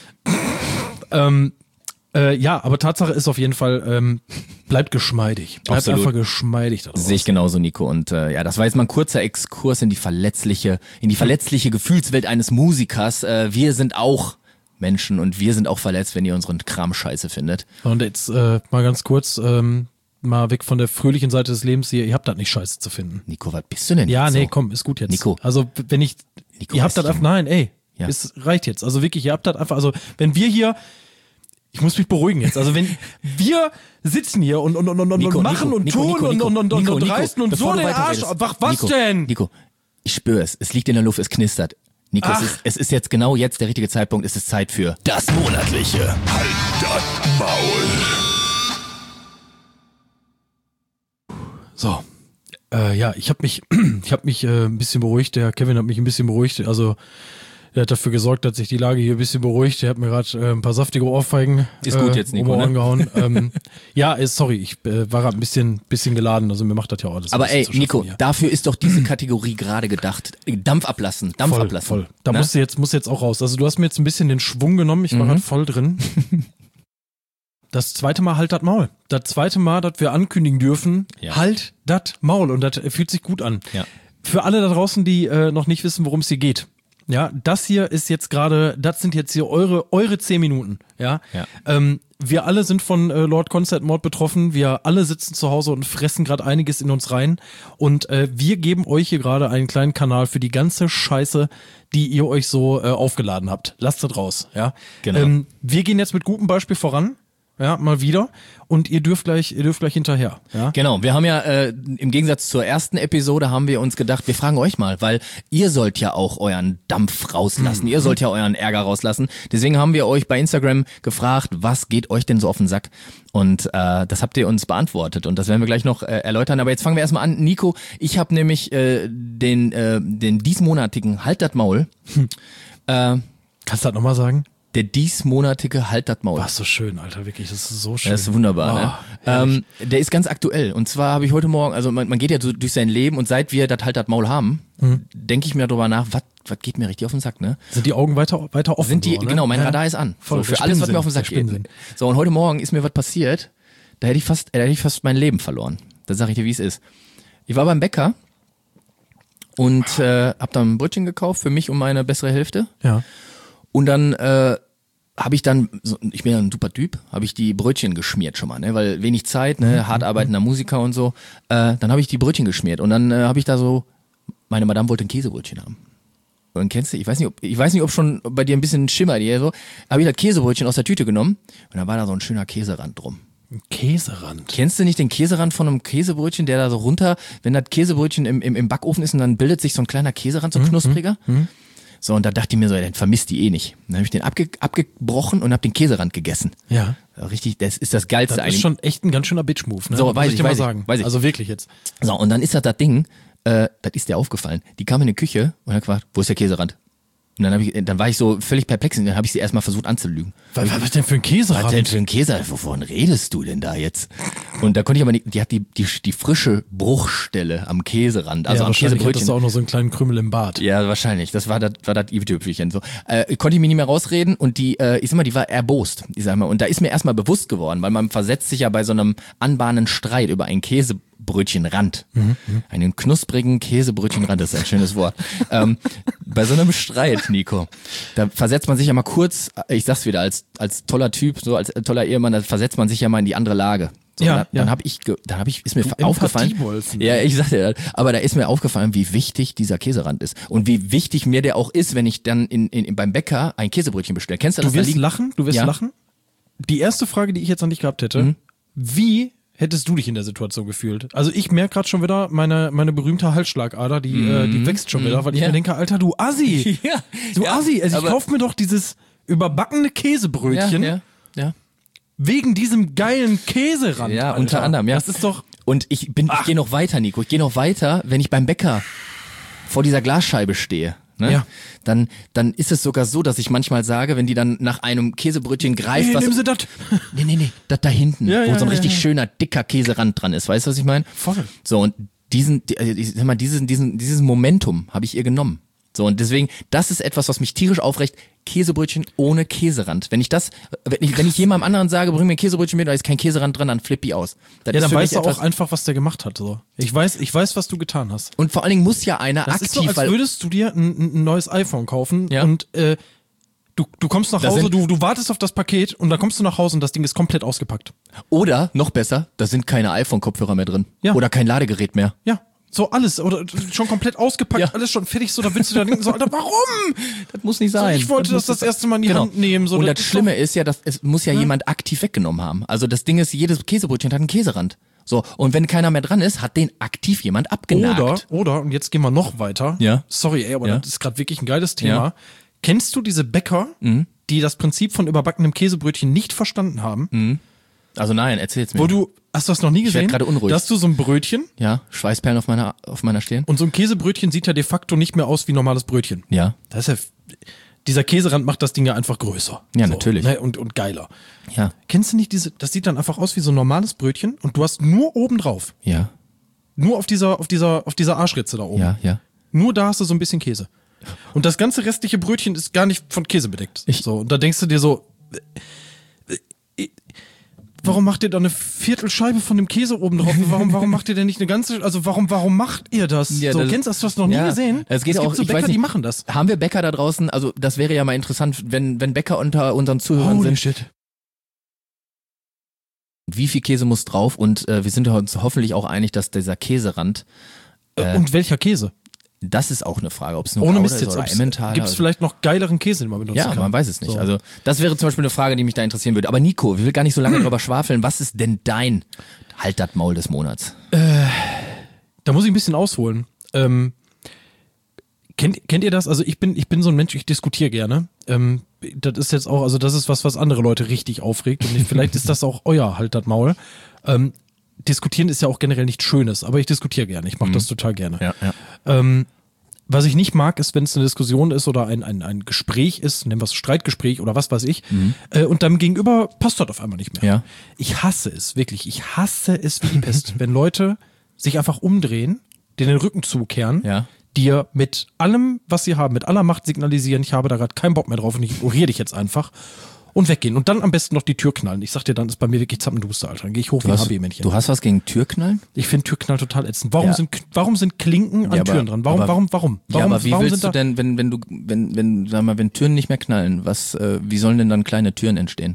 C: ähm, Äh, ja, aber Tatsache ist auf jeden Fall, ähm, bleibt geschmeidig. Bleibt
B: Absolut.
C: einfach geschmeidig da draußen.
B: Sehe ich genauso, Nico. Und äh, ja, das war jetzt mal ein kurzer Exkurs in die verletzliche, in die verletzliche Gefühlswelt eines Musikers. Äh, wir sind auch Menschen und wir sind auch verletzt, wenn ihr unseren Kram scheiße findet.
C: Und jetzt äh, mal ganz kurz, ähm, mal weg von der fröhlichen Seite des Lebens hier, ihr habt das nicht scheiße zu finden.
B: Nico, was bist du denn
C: Ja,
B: jetzt
C: nee,
B: so?
C: komm, ist gut jetzt.
B: Nico.
C: Also wenn ich,
B: Nico,
C: ihr habt das einfach, nein, ey,
B: ja.
C: es reicht jetzt. Also wirklich, ihr habt das einfach, also wenn wir hier, ich muss mich beruhigen jetzt. Also wenn wir sitzen hier und, und, und, und,
B: Nico,
C: und machen
B: Nico,
C: und
B: Nico,
C: tun
B: Nico,
C: und,
B: Nico,
C: und, und,
B: Nico,
C: und
B: Nico,
C: reißen und so den Arsch. Ach, was
B: Nico,
C: denn?
B: Nico, ich spüre es. Es liegt in der Luft, es knistert. Nico, es ist, es ist jetzt genau jetzt der richtige Zeitpunkt. Es ist Zeit für
A: das monatliche Halt das Maul.
C: So, äh, ja, ich habe mich, ich habe mich äh, ein bisschen beruhigt. Der Kevin hat mich ein bisschen beruhigt. Also er hat dafür gesorgt, dass sich die Lage hier ein bisschen beruhigt. Er hat mir gerade äh, ein paar saftige Ohrfeigen
B: ist gut jetzt, Nico,
C: um
B: ne?
C: angehauen. ähm, ja, ist, sorry, ich äh, war gerade ein bisschen, bisschen geladen. Also mir macht das ja auch alles.
B: Aber ey, Nico, hier. Dafür ist doch diese Kategorie gerade gedacht. Dampf ablassen, Dampf
C: voll,
B: ablassen.
C: Voll. Da
B: Na?
C: musst du jetzt, musst du jetzt auch raus. Also du hast mir jetzt ein bisschen den Schwung genommen. Ich war
B: Mhm.
C: gerade voll drin. Das zweite Mal halt das Maul. Das zweite Mal, dass wir ankündigen dürfen,
B: Ja.
C: halt das Maul. Und das fühlt sich gut an.
B: Ja.
C: Für alle da draußen, die äh, noch nicht wissen, worum es hier geht. Ja, das hier ist jetzt gerade, das sind jetzt hier eure, eure zehn Minuten. Ja.
B: Ja.
C: Ähm, wir alle sind von äh, Lord Concertmord betroffen. Wir alle sitzen zu Hause und fressen gerade einiges in uns rein. Und äh, wir geben euch hier gerade einen kleinen Kanal für die ganze Scheiße, die ihr euch so äh, aufgeladen habt. Lasst das raus. Ja.
B: Genau.
C: Ähm, wir gehen jetzt mit gutem Beispiel voran. Ja, mal wieder. Und ihr dürft gleich, ihr dürft gleich hinterher. Ja?
B: Genau, wir haben ja äh, im Gegensatz zur ersten Episode haben wir uns gedacht, wir fragen euch mal, weil ihr sollt ja auch euren Dampf rauslassen,
C: Mhm.
B: ihr sollt ja euren Ärger rauslassen. Deswegen haben wir euch bei Instagram gefragt, was geht euch denn so auf den Sack? Und äh, das habt ihr uns beantwortet und das werden wir gleich noch äh, erläutern. Aber jetzt fangen wir erstmal an. Nico, ich habe nämlich äh, den, äh, den diesmonatigen Halt dat Maul. äh,
C: Kannst du das nochmal sagen?
B: Der diesmonatige Halt dat Maul.
C: War so schön, Alter, wirklich, das ist so schön.
B: Das ist wunderbar,
C: Oh,
B: ne?
C: herrlich.
B: Ähm, der ist ganz aktuell. Und zwar habe ich heute Morgen, also man, man geht ja so durch sein Leben und seit wir das Halt dat Maul haben,
C: Mhm.
B: denke ich mir darüber nach, was was geht mir richtig auf den Sack, ne?
C: Sind die Augen weiter, weiter offen?
B: Sind die,
C: so, ne?
B: genau, mein
C: Ja.
B: Radar ist an.
C: Voll,
B: so,
C: der
B: für alles, was
C: Spinnsinn,
B: mir auf den
C: der
B: Sack geht.
C: Spinnsinn.
B: So, und heute Morgen ist mir was passiert, da hätte ich fast, da hätte ich fast mein Leben verloren. Da sage ich dir, wie es ist. Ich war beim Bäcker und äh, hab dann ein Brötchen gekauft für mich und meine bessere Hälfte.
C: Ja.
B: Und dann äh, habe ich dann, so, ich bin ja ein super Typ, habe ich die Brötchen geschmiert schon mal, ne, weil wenig Zeit, ne, hart arbeitender Musiker und so. Äh, dann habe ich die Brötchen geschmiert und dann äh, habe ich da so, meine Madame wollte ein Käsebrötchen haben. Und kennst du, ich weiß nicht, ob, ich weiß nicht, ob schon bei dir ein bisschen schimmert hier so, habe ich das Käsebrötchen aus der Tüte genommen und dann war da so ein schöner Käserand drum.
C: Ein Käserand.
B: Kennst du nicht den Käserand von einem Käsebrötchen, der da so runter, wenn das Käsebrötchen im, im, im Backofen ist und dann bildet sich so ein kleiner Käserand, so knuspriger? So, und da dachte ich mir so, ey, den vermisst die eh nicht. Dann habe ich den abge abgebrochen und habe den Käserand gegessen.
C: Ja.
B: Richtig, das ist das Geilste
C: Das
B: eigentlich.
C: ist schon echt ein ganz schöner Bitch-Move, ne?
B: So,
C: Muss
B: weiß
C: ich
B: ich,
C: dir mal
B: weiß ich,
C: sagen.
B: weiß ich.
C: Also wirklich jetzt.
B: So, und dann ist das das Ding, äh, das ist dir aufgefallen. Die kam in die Küche und hat gefragt, wo ist der Käserand? Und dann, hab ich, dann war ich so völlig perplex und dann habe ich sie erstmal versucht anzulügen.
C: Was, was denn für ein Käserand?
B: Was denn für ein Käse? Wovon redest du denn da jetzt? Und da konnte ich aber nicht, die hat die, die, die frische Bruchstelle am Käserand, also
C: ja,
B: am
C: wahrscheinlich
B: Käsebrötchen.
C: hattest du auch noch so einen kleinen Krümel im Bart.
B: Ja, wahrscheinlich. Das war das, war das i-Tüpfelchen so. Äh, konnte ich mir nicht mehr rausreden und die, äh, ich sag mal, die war erbost, ich sag mal. Und da ist mir erstmal bewusst geworden, weil man versetzt sich ja bei so einem anbahnenden Streit über einen Käsebrötchenrand. Mhm. Einen knusprigen Käsebrötchenrand, das ist ein schönes Wort. ähm, bei so einem Streit, Nico, da versetzt man sich ja mal kurz, ich sag's wieder, als, als toller Typ, so als äh, toller Ehemann, da versetzt man sich ja mal in die andere Lage. So,
C: Ja,
B: dann,
C: ja.
B: dann habe ich, ge- dann habe ich, ist mir
C: Du
B: aufgefallen.
C: Empathiebolzen.
B: Ja, ich sagte das. Aber da ist mir aufgefallen, wie wichtig dieser Käserand ist. Und wie wichtig mir der auch ist, wenn ich dann in, in, in beim Bäcker ein Käsebrötchen bestelle. Kennst du das?
C: Du
B: da
C: wirst
B: liegen?
C: lachen, du wirst
B: Ja.
C: lachen. Die erste Frage, die ich jetzt an dich gehabt hätte,
B: Mhm.
C: wie hättest du dich in der Situation gefühlt? Also ich merke gerade schon wieder, meine, meine berühmte Halsschlagader, die, äh, die wächst schon wieder, weil ich
B: Mhm. Ja.
C: mir denke, Alter, du Assi,
B: Ja.
C: du
B: Ja,
C: Assi, also ich
B: aber-
C: kauf mir doch dieses überbackene
B: Ja,
C: Käsebrötchen
B: ja, ja.
C: wegen diesem geilen Käserand.
B: Ja,
C: Alter.
B: unter anderem, ja.
C: Das ist doch,
B: Und ich bin, ich gehe noch weiter, Nico. Ich gehe noch weiter, wenn ich beim Bäcker vor dieser Glasscheibe stehe. Ne?
C: Ja.
B: Dann, dann ist es sogar so, dass ich manchmal sage, wenn die dann nach einem Käsebrötchen greift,
C: hey,
B: was.
C: nimm sie das.
B: Nee, nee, nee, das da hinten,
C: Ja,
B: wo
C: ja,
B: so ein
C: ja,
B: richtig
C: ja.
B: schöner, dicker Käserand dran ist. Weißt du, was ich meine?
C: Voll.
B: So, und diesen, die- also ich sag mal, diesen, diesen, dieses Momentum habe ich ihr genommen. So, und deswegen, das ist etwas, was mich tierisch aufregt. Käsebrötchen ohne Käserand. Wenn ich das, wenn ich, wenn ich jemandem anderen sage, bring mir ein Käsebrötchen mit, da ist kein Käserand dran, dann flipp ich aus. Das
C: Ja,
B: ist
C: dann
B: für
C: weißt
B: mich
C: du auch
B: etwas-
C: einfach, was der gemacht hat. So. Ich weiß, ich weiß, was du getan hast.
B: Und vor allen Dingen muss ja einer
C: Das
B: aktiv,
C: ist so, als
B: weil,
C: würdest du dir ein, ein neues iPhone kaufen
B: Ja.
C: und äh, du, du kommst nach
B: Da
C: Hause,
B: sind-
C: du, du wartest auf das Paket und dann kommst du nach Hause und das Ding ist komplett ausgepackt.
B: oder, noch besser, da sind keine iPhone-Kopfhörer mehr drin.
C: Ja.
B: Oder kein Ladegerät mehr.
C: Ja, so alles. Oder schon komplett ausgepackt,
B: Ja.
C: alles schon fertig. So, da willst du da denken, so, Alter, warum?
B: Das muss nicht
C: So,
B: sein.
C: ich wollte das
B: muss
C: das erste Mal in die
B: Genau.
C: Hand nehmen. So,
B: und
C: das
B: das
C: ist
B: Schlimme ist ja, dass es muss ja, jemand aktiv weggenommen haben. Also das Ding ist, jedes Käsebrötchen hat einen Käserand. So, und wenn keiner mehr dran ist, hat den aktiv jemand abgenagt.
C: Oder, oder, und jetzt gehen wir noch weiter.
B: Ja.
C: Sorry, ey, aber
B: Ja.
C: das ist gerade wirklich ein geiles Thema.
B: Ja. Mhm.
C: Kennst du diese Bäcker, die das Prinzip von überbackenem Käsebrötchen nicht verstanden haben?
B: Also nein, erzähl's mir.
C: Wo du, hast du das noch nie gesehen?
B: werd gerade unruhig.
C: Da hast du so ein Brötchen
B: ja, Schweißperlen auf meiner, auf meiner Stirn.
C: und so ein Käsebrötchen sieht ja de facto nicht mehr aus wie normales Brötchen.
B: Ja.
C: Das ist ja, dieser Käserand macht das Ding ja einfach größer.
B: Ja,
C: so,
B: natürlich.
C: Ne, und, und geiler.
B: Ja.
C: Kennst du nicht diese, das sieht dann einfach aus wie so ein normales Brötchen und du hast nur oben drauf,
B: Ja.
C: nur auf dieser, auf dieser, auf dieser Arschritze da oben.
B: Ja, ja.
C: Nur da hast du so ein bisschen Käse. Und das ganze restliche Brötchen ist gar nicht von Käse bedeckt.
B: Ich-
C: so, und da denkst du dir so, äh, äh, warum macht ihr da eine Viertelscheibe von dem Käse oben drauf? Warum, warum macht ihr denn nicht eine ganze, also warum, warum macht ihr das?
B: Ja,
C: so,
B: das-
C: kennst du das, du hast noch nie
B: ja,
C: gesehen?
B: es geht
C: es gibt
B: auch-
C: so
B: ich
C: Bäcker,
B: weiß nicht-
C: die machen das.
B: Haben wir Bäcker da draußen? Also das wäre ja mal interessant, wenn, wenn Bäcker unter unseren Zuhörern sind.
C: shit.
B: Wie viel Käse muss drauf? Und äh, wir sind uns hoffentlich auch einig, dass dieser Käserand,
C: Äh, Und welcher Käse?
B: das ist auch eine Frage, ob es nur
C: Ohne
B: Gouda
C: Mist
B: ist
C: jetzt.
B: oder Emmentaler.
C: Gibt es vielleicht noch geileren Käse, den man benutzen
B: Ja,
C: kann?
B: man weiß es nicht.
C: So.
B: Also das wäre zum Beispiel eine Frage, die mich da interessieren würde. Aber Nico, wir will gar nicht so lange drüber schwafeln. Was ist denn dein Halt dat Maul des Monats?
C: Da muss ich ein bisschen ausholen. Ähm, kennt, kennt ihr das? Also ich bin, ich bin so ein Mensch, ich diskutiere gerne. Ähm, das ist jetzt auch, also das ist was, was andere Leute richtig aufregt. Und ich, vielleicht ist das auch euer Halt dat Maul. Ähm, diskutieren ist ja auch generell nichts Schönes, aber ich diskutiere gerne. Ich mache das total gerne.
B: Ja, ja.
C: Ähm, was ich nicht mag, ist, wenn es eine Diskussion ist oder ein, ein, ein Gespräch ist, nennen wir es Streitgespräch oder was weiß ich, äh, und dann gegenüber passt das auf einmal nicht mehr.
B: Ja.
C: Ich hasse es, wirklich. Ich hasse es wie die Pest, wenn Leute sich einfach umdrehen, dir den Rücken zukehren,
B: Ja.
C: dir mit allem, was sie haben, mit aller Macht signalisieren, ich habe da gerade keinen Bock mehr drauf und ich ignoriere dich jetzt einfach und weggehen. Und dann am besten noch die Tür knallen. Ich sag dir, dann ist bei mir wirklich Zappenduster, Alter. Dann gehe ich hoch wie
B: Du
C: ein
B: hast,
C: H B-Männchen.
B: du hast was gegen Türknallen?
C: Ich finde Türknall total ätzend. Warum,
B: Ja.
C: sind, warum sind Klinken an
B: Ja, aber-
C: Türen dran? Warum,
B: aber-
C: warum, warum?
B: Ja,
C: warum
B: aber wie
C: warum
B: willst
C: sind
B: du
C: da,
B: denn, wenn, wenn du, wenn, wenn, sag mal, wenn Türen nicht mehr knallen, was, äh, wie sollen denn dann kleine Türen entstehen?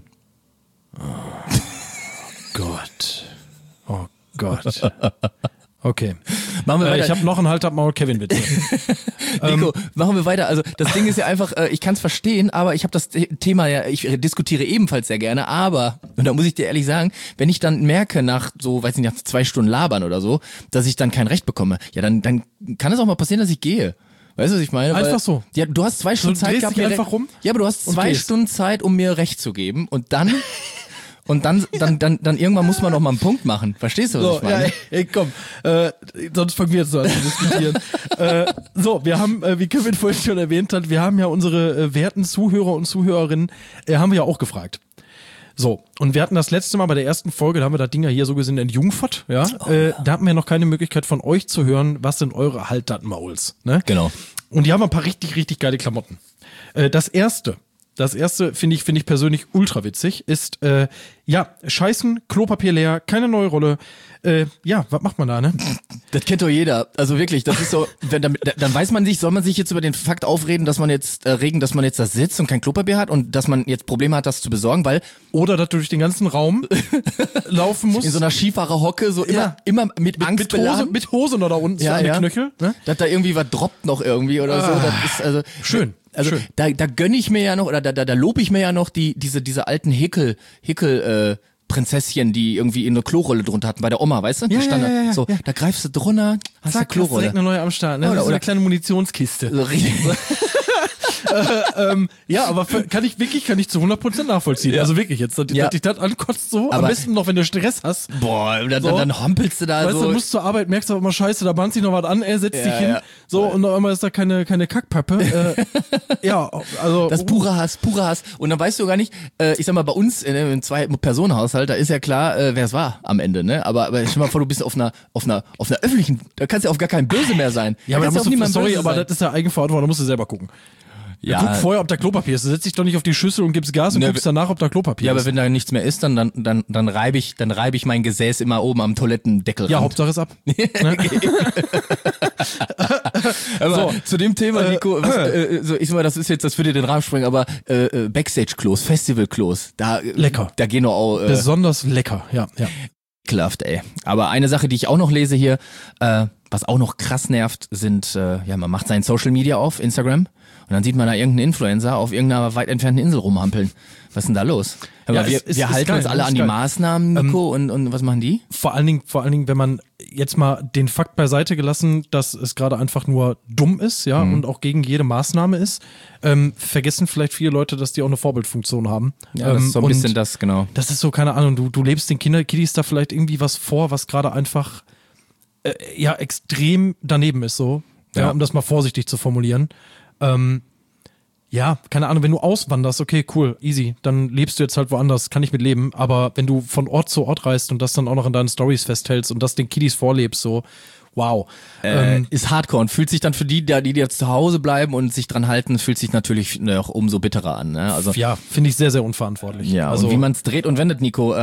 C: Gott. Oh Gott. Okay.
B: Machen wir
C: Äh,
B: weiter.
C: ich habe noch einen Halt ab Maul Kevin Witz.
B: Nico, machen wir weiter. Also das Ding ist ja einfach, äh, ich kann es verstehen, aber ich habe das The- Thema ja, ich diskutiere ebenfalls sehr gerne, aber, und da muss ich dir ehrlich sagen, wenn ich dann merke nach so, weiß nicht, nach zwei Stunden Labern oder so, dass ich dann kein Recht bekomme, ja dann, dann kann es auch mal passieren, dass ich gehe. Weißt du, was ich meine?
C: Einfach
B: Weil,
C: so.
B: Ja, du hast zwei Stunden
C: Du
B: Zeit
C: drehst
B: gehabt.
C: dich
B: mir
C: einfach
B: Re-
C: rum
B: Ja, aber du hast
C: und
B: zwei
C: gehst.
B: Stunden Zeit, um mir Recht zu geben und dann... Und dann, dann, dann, dann irgendwann muss man noch mal einen Punkt machen. Verstehst du, was
C: So,
B: ich meine?
C: ja, ey, komm, äh, sonst fangen wir jetzt so an zu diskutieren. äh, so, wir haben, äh, wie Kevin vorhin schon erwähnt hat, wir haben ja unsere äh, werten Zuhörer und Zuhörerinnen, äh, haben wir ja auch gefragt. So, und wir hatten das letzte Mal bei der ersten Folge, da haben wir das Ding ja hier so gesehen entjungfert, ja.
B: Oh,
C: äh, da hatten wir noch keine Möglichkeit von euch zu hören, was sind eure Halt-Dat-Mauls, ne?
B: Genau.
C: Und die haben ein paar richtig, richtig geile Klamotten. Äh, das erste, das erste finde ich, finde ich persönlich ultra witzig, ist, äh, ja, scheißen, Klopapier leer, keine neue Rolle. Äh, ja, was macht man da, ne?
B: Das kennt doch jeder. Also wirklich, das ist so, wenn, dann, dann weiß man sich, soll man sich jetzt über den Fakt aufreden, dass man jetzt, äh, regen, dass man jetzt da sitzt und kein Klopapier hat und dass man jetzt Probleme hat, das zu besorgen, weil
C: Oder, dass du durch den ganzen Raum laufen musst.
B: in so einer Skifahrerhocke so immer,
C: Ja.
B: immer mit, Angst
C: mit Hose,
B: beladen.
C: mit Hose noch da unten, so
B: Ja,
C: an den
B: ja.
C: Knöchel, ne?
B: Dass da irgendwie was droppt noch irgendwie oder so. Das ist also
C: Schön,
B: Also
C: schön.
B: da, da gönne ich mir ja noch oder da, da, da lobe ich mir ja noch die diese diese alten Häkel Häkel äh, Prinzesschen, die irgendwie eine Klorolle drunter hatten bei der Oma, weißt du? Die
C: Ja, ja,
B: stand da-
C: ja, ja,
B: so,
C: ja.
B: da greifst du drunter, hast
C: Zack,
B: du
C: hast
B: Klorolle.
C: direkt eine neue am Start, ne?
B: Oder-
C: Oder, so
B: oder-
C: eine kleine Munitionskiste.
B: So richtig.
C: ähm, ja, aber für, kann ich wirklich, kann ich zu hundert Prozent nachvollziehen.
B: Ja.
C: Also wirklich jetzt, dass,
B: Ja.
C: dass dich das ankotzt so. Am
B: Aber-
C: besten noch, wenn du Stress hast.
B: Boah, dann,
C: So.
B: dann, dann hompelst du da
C: Weißt du,
B: so.
C: du musst zur Arbeit, merkst aber immer scheiße, da bahnt sich noch was an, er setzt
B: Ja,
C: dich hin,
B: ja.
C: so, und auf einmal ist da keine, keine Kackpappe. äh, ja, also.
B: Das ist purer Hass, purer Hass. Und dann weißt du gar nicht, äh, ich sag mal, bei uns in einem Zwei-Personen-Haushalt, da ist ja klar, äh, wer es war am Ende, ne? Aber, aber stell dir mal vor, du bist auf einer, auf einer, auf einer öffentlichen, da kannst du auf gar kein Böse mehr sein.
C: Ja, aber
B: da
C: da
B: kannst
C: musst du,
B: niemand
C: sorry,
B: böse
C: aber
B: sein.
C: das ist ja Eigenverantwortung, da musst du selber gucken.
B: Ja.
C: Guck vorher, ob da Klopapier ist. Du setzt dich doch nicht auf die Schüssel und gibst Gas und
B: Ne,
C: guckst danach, ob da Klopapier
B: Ja, aber
C: ist.
B: wenn da nichts mehr ist, dann, dann, dann, dann reibe ich, dann reibe ich mein Gesäß immer oben am Toilettendeckel
C: Ja,
B: ran.
C: Hauptsache ist ab. Ne?
B: Aber
C: So.
B: zu dem Thema, Nico, was, äh, so, ich sag mal, das ist jetzt, das würde den Rahmen sprengen, aber äh, äh, Backstage-Klos, Festival-Klos, da, äh,
C: Lecker.
B: da gehen noch auch, äh,
C: Besonders lecker, ja, ja.
B: ekelhaft, ey. Aber eine Sache, die ich auch noch lese hier, äh, was auch noch krass nervt, sind, äh, ja, man macht sein Social Media auf, Instagram, und dann sieht man da irgendeinen Influencer auf irgendeiner weit entfernten Insel rumhampeln. Was ist denn da los? Aber
C: Ja,
B: wir
C: ist- ist-
B: wir
C: ist
B: halten
C: geil,
B: uns alle
C: ist
B: an die
C: geil.
B: Maßnahmen, Nico, und, und was machen die?
C: Vor allen Dingen, vor allen Dingen, wenn man jetzt mal den Fakt beiseite gelassen, dass es gerade einfach nur dumm ist, ja,
B: Mhm.
C: und auch gegen jede Maßnahme ist, ähm, vergessen vielleicht viele Leute, dass die auch eine Vorbildfunktion haben.
B: Ja, das
C: ähm,
B: ist so ein
C: und
B: bisschen das, genau.
C: Das ist so, keine Ahnung, du, du lebst den Kinder, Kiddies da vielleicht irgendwie was vor, was gerade einfach äh, ja extrem daneben ist, so. Ja.
B: Ja.
C: um das mal vorsichtig zu formulieren. Ähm, ja, keine Ahnung, wenn du auswanderst, okay, cool, easy, dann lebst du jetzt halt woanders, kann ich mit leben, aber wenn du von Ort zu Ort reist und das dann auch noch in deinen Stories festhältst und das den Kiddies vorlebst, so, wow.
B: Äh,
C: ähm,
B: ist Hardcore und fühlt sich dann für die, die jetzt zu Hause bleiben und sich dran halten, fühlt sich natürlich noch umso bitterer an. Ne? Also
C: ja, finde ich sehr, sehr unverantwortlich.
B: ja,
C: also,
B: und wie man es dreht und wendet, Nico, äh,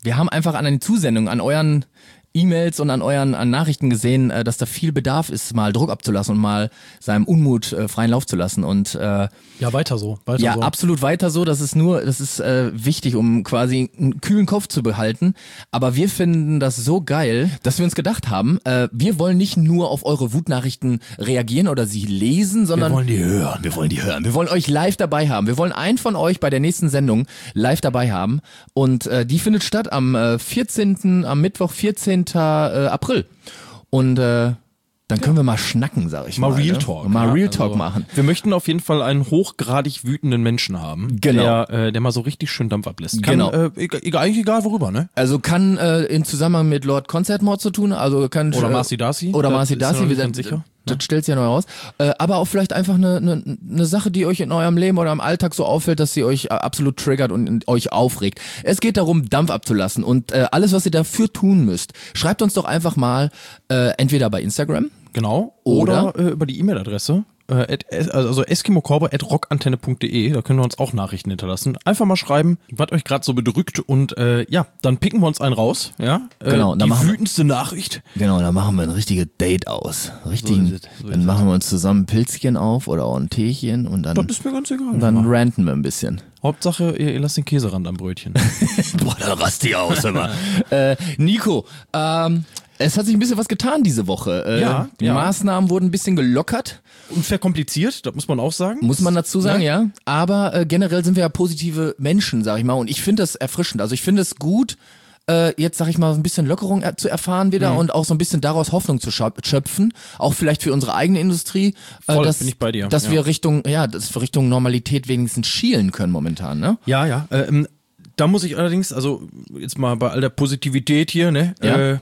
B: wir haben einfach an den Zusendungen, an euren E-Mails und an euren an Nachrichten gesehen, äh, dass da viel Bedarf ist, mal Druck abzulassen und mal seinem Unmut äh, freien Lauf zu lassen. Und äh,
C: ja, weiter so. Weiter
B: ja,
C: so.
B: absolut weiter so. Das ist nur, das ist äh, wichtig, um quasi einen kühlen Kopf zu behalten. Aber wir finden das so geil, dass wir uns gedacht haben, äh, wir wollen nicht nur auf eure Wutnachrichten reagieren oder sie lesen, sondern
C: Wir wollen die hören.
B: Wir wollen die hören. Wir wollen euch live dabei haben. Wir wollen einen von euch bei der nächsten Sendung live dabei haben. Und äh, die findet statt am äh, vierzehnten, am Mittwoch, vierzehnten April. Und äh, dann können wir mal schnacken, sag ich mal.
C: Mal Real
B: ne?
C: Talk.
B: Mal
C: ja,
B: Real Talk
C: also,
B: machen.
C: Wir möchten auf jeden Fall einen hochgradig wütenden Menschen haben,
B: Genau.
C: der, äh, der mal so richtig schön Dampf ablässt. Kann,
B: Genau.
C: Äh, egal, eigentlich egal worüber, ne?
B: Also kann äh, im Zusammenhang mit Lord Concertmore zu tun, also kann
C: Oder
B: äh,
C: Marcy Darcy.
B: Oder
C: Das
B: Marcy
C: ist ja
B: Darcy,
C: noch
B: wie
C: nicht
B: gesagt,
C: ganz sicher.
B: das stellt sich ja neu raus. Äh, aber auch vielleicht einfach eine, eine, eine Sache, die euch in eurem Leben oder im Alltag so auffällt, dass sie euch äh, absolut triggert und, und euch aufregt. Es geht darum, Dampf abzulassen und äh, alles, was ihr dafür tun müsst, schreibt uns doch einfach mal äh, entweder bei Instagram.
C: Genau.
B: Oder?
C: Oder, äh, über die E-Mail-Adresse. Äh, at, also eskimokorbe at rockantenne punkt de, da können wir uns auch Nachrichten hinterlassen. Einfach mal schreiben, was euch gerade so bedrückt und äh, ja, dann picken wir uns einen raus. Ja? Äh,
B: Genau, dann
C: die
B: machen wir-
C: wütendste Nachricht.
B: Genau, dann machen wir ein richtiges Date aus. Richtigen,
C: So ist es, so
B: dann
C: ist
B: machen wir uns zusammen ein Pilzchen auf oder auch ein Teechen und dann,
C: Das ist mir ganz egal.
B: und dann ranten wir ein bisschen.
C: Hauptsache, ihr, ihr lasst den Käserand am Brötchen.
B: Boah, da rast die aus, immer. äh, Nico, ähm, es hat sich ein bisschen was getan diese Woche. Äh,
C: Ja,
B: die
C: ja.
B: Maßnahmen wurden ein bisschen gelockert,
C: Und verkompliziert, das muss man auch sagen.
B: muss man dazu sagen,
C: Ne?
B: ja. Aber äh, generell sind wir ja positive Menschen, sag ich mal. Und ich finde das erfrischend. Also ich finde es gut, äh, jetzt sag ich mal, ein bisschen Lockerung er zu erfahren wieder
C: Mhm.
B: und auch so ein bisschen daraus Hoffnung zu schöp- schöpfen. Auch vielleicht für unsere eigene Industrie. Äh,
C: Voll,
B: dass,
C: bin ich bei dir,
B: Dass
C: ja.
B: wir Richtung, ja, dass wir Richtung Normalität wenigstens schielen können momentan, ne?
C: Ja, ja. Ähm, da muss ich allerdings, also jetzt mal bei all der Positivität hier, ne?
B: Ja.
C: Äh,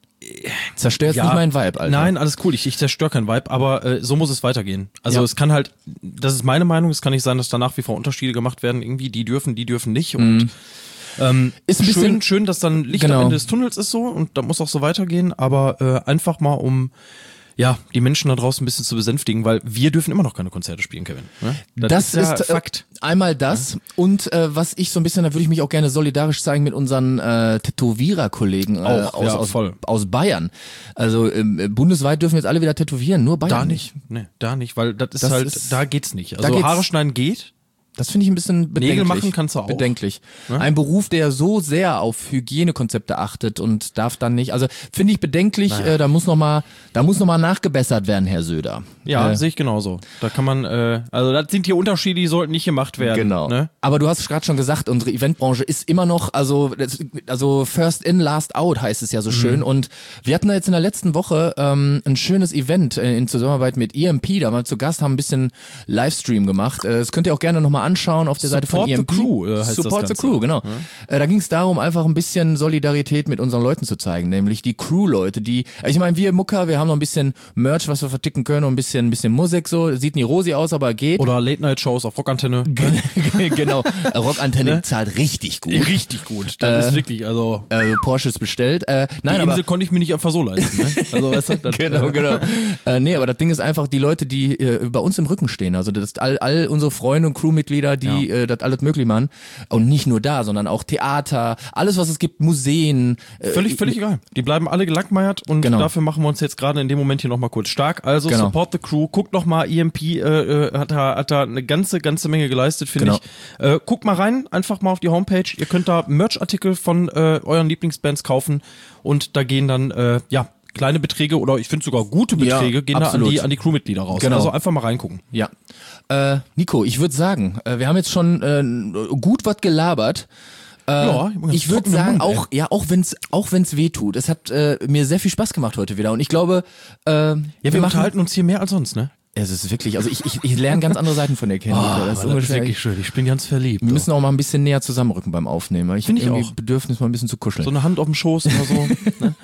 B: Zerstört
C: ja,
B: nicht meinen Vibe, Alter.
C: Nein, alles cool. Ich, ich zerstöre keinen Vibe, aber äh, so muss es weitergehen. Also
B: Ja.
C: es kann halt, das ist meine Meinung, es kann nicht sein, dass da nach wie vor Unterschiede gemacht werden. Irgendwie, die dürfen, die dürfen nicht. Und ähm,
B: Ist ein
C: schön,
B: bisschen-
C: schön, dass dann Licht
B: Genau.
C: am Ende des Tunnels ist so und da muss auch so weitergehen, aber äh, einfach mal um ja, die Menschen da draußen ein bisschen zu besänftigen, weil wir dürfen immer noch keine Konzerte spielen, Kevin. Ne?
B: Das, ist,
C: ja
B: äh,
C: Fakt.
B: einmal das und äh, was ich so ein bisschen, da würde ich mich auch gerne solidarisch zeigen mit unseren äh, Tätowierer-Kollegen äh,
C: Auch,
B: aus,
C: ja,
B: aus,
C: voll.
B: aus Bayern. Also ähm, bundesweit dürfen jetzt alle wieder tätowieren, nur Bayern
C: Da nicht, ne, da nicht, weil das ist
B: Das
C: halt,
B: ist-
C: da geht's nicht.
B: da
C: Also
B: geht's-
C: Haare schneiden geht.
B: Das finde ich ein bisschen bedenklich.
C: Nägel machen kannst du auch.
B: Bedenklich.
C: Ne?
B: Ein Beruf, der so sehr auf Hygienekonzepte achtet und darf dann nicht, also finde ich bedenklich, äh, da muss noch mal, da muss noch mal nachgebessert werden, Herr Söder.
C: Ja,
B: äh,
C: sehe ich genauso. Da kann man, äh, also das sind hier Unterschiede, die sollten nicht gemacht werden.
B: Genau.
C: Ne?
B: Aber du hast gerade schon gesagt, unsere Eventbranche ist immer noch, also, das- also first in, last out heißt es ja so schön. Und wir hatten da jetzt in der letzten Woche ähm, ein schönes Event äh, in Zusammenarbeit mit E M P, da mal zu Gast, haben ein bisschen Livestream gemacht. Äh, das könnt ihr auch gerne nochmal anschauen auf der Seite von
C: Support
B: E M
C: the
B: P.
C: Crew, äh, heißt das
B: Support the
C: Ganze.
B: Crew, genau. Äh, da ging es darum, einfach ein bisschen Solidarität mit unseren Leuten zu zeigen, nämlich die Crew-Leute, die, ich meine, wir Mucker, wir haben noch ein bisschen Merch, was wir verticken können und ein bisschen, ein bisschen Musik so. Sieht nie rosi aus, aber geht.
C: Oder Late-Night-Shows auf Rockantenne.
B: Genau, Rockantenne zahlt richtig gut.
C: Richtig gut. Das
B: Äh,
C: ist wirklich, also
B: Also Porsches bestellt. Äh, nein,
C: die
B: aber
C: Insel konnte ich mir nicht einfach so leisten. Ne? Also, weißt du, das,
B: genau, genau. Äh, nee, aber das Ding ist einfach, die Leute, die äh, bei uns im Rücken stehen, also das all, all unsere Freunde und Crewmitglieder, die äh, das alles möglich machen. Und nicht nur da, sondern auch Theater, alles was es gibt, Museen. Äh,
C: Völlig, völlig egal. Die bleiben alle gelackmeiert und
B: Genau.
C: dafür machen wir uns jetzt gerade in dem Moment hier nochmal kurz stark. Also
B: Genau.
C: support the crew, guckt nochmal, E M P äh, äh, hat, da, hat da eine ganze, ganze Menge geleistet, finde
B: Genau.
C: ich. Äh, guckt mal rein, einfach mal auf die Homepage. Ihr könnt da Merch-Artikel von äh, euren Lieblingsbands kaufen und da gehen dann, äh, ja, kleine Beträge oder ich finde sogar gute
B: Ja,
C: Beträge gehen da an
B: absolut.
C: die, an die Crewmitglieder raus.
B: Genau.
C: Also einfach mal reingucken.
B: Ja. Äh, Nico, ich würde sagen, äh, wir haben jetzt schon äh, gut was gelabert. Äh,
C: Ja,
B: ich würde
C: trockenen
B: sagen,
C: Mund, ey.
B: auch ja, auch wenn's auch wenn's weh tut. Es hat äh, mir sehr viel Spaß gemacht heute wieder und ich glaube, äh,
C: Ja, wir,
B: machen
C: unterhalten uns hier mehr als sonst, ne?
B: es ist wirklich, also ich, ich, ich lerne ganz andere Seiten von dir kennen. Nico. Das ist ungefähr,
C: schön. Ich bin ganz verliebt.
B: wir müssen auch mal ein bisschen näher zusammenrücken beim Aufnehmen. weil Ich
C: Find ich
B: irgendwie
C: auch.
B: Bedürfnis, mal ein bisschen zu kuscheln.
C: So eine Hand auf dem Schoß oder so. Ne?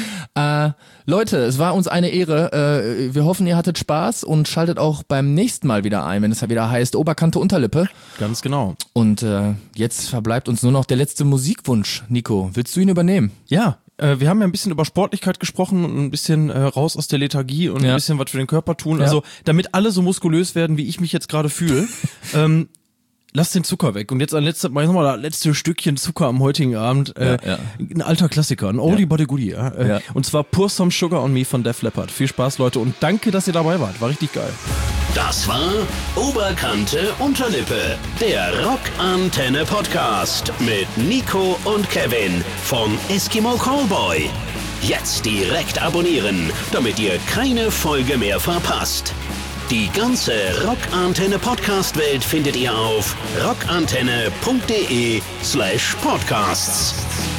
B: Äh, Leute, es war uns eine Ehre. Äh, wir hoffen, ihr hattet Spaß und schaltet auch beim nächsten Mal wieder ein, wenn es wieder heißt Oberkante Unterlippe.
C: Ganz genau.
B: Und äh, jetzt verbleibt uns nur noch der letzte Musikwunsch. Nico, willst du ihn übernehmen?
C: Ja, äh, wir haben ja ein bisschen über Sportlichkeit gesprochen und ein bisschen äh, raus aus der Lethargie und
B: Ja.
C: ein bisschen was für den Körper tun.
B: Ja.
C: Also damit alle so muskulös werden, wie ich mich jetzt gerade fühle. ähm, lass den Zucker weg. Und jetzt ein letztes Mal nochmal das letzte Stückchen Zucker am heutigen Abend. Äh,
B: Ja, ja.
C: Ein alter Klassiker, ein Oldie
B: Ja.
C: but a Goodie. Ja? Äh,
B: Ja.
C: Und zwar Pour Some Sugar on Me von Def Leppard. Viel Spaß, Leute, und danke, dass ihr dabei wart. War richtig geil.
A: Das war Oberkante Unterlippe, der Rockantenne Podcast mit Nico und Kevin von Eskimo Callboy. Jetzt direkt abonnieren, damit ihr keine Folge mehr verpasst. Die ganze Rockantenne Podcast-Welt findet ihr auf rockantenne punkt de slash podcasts.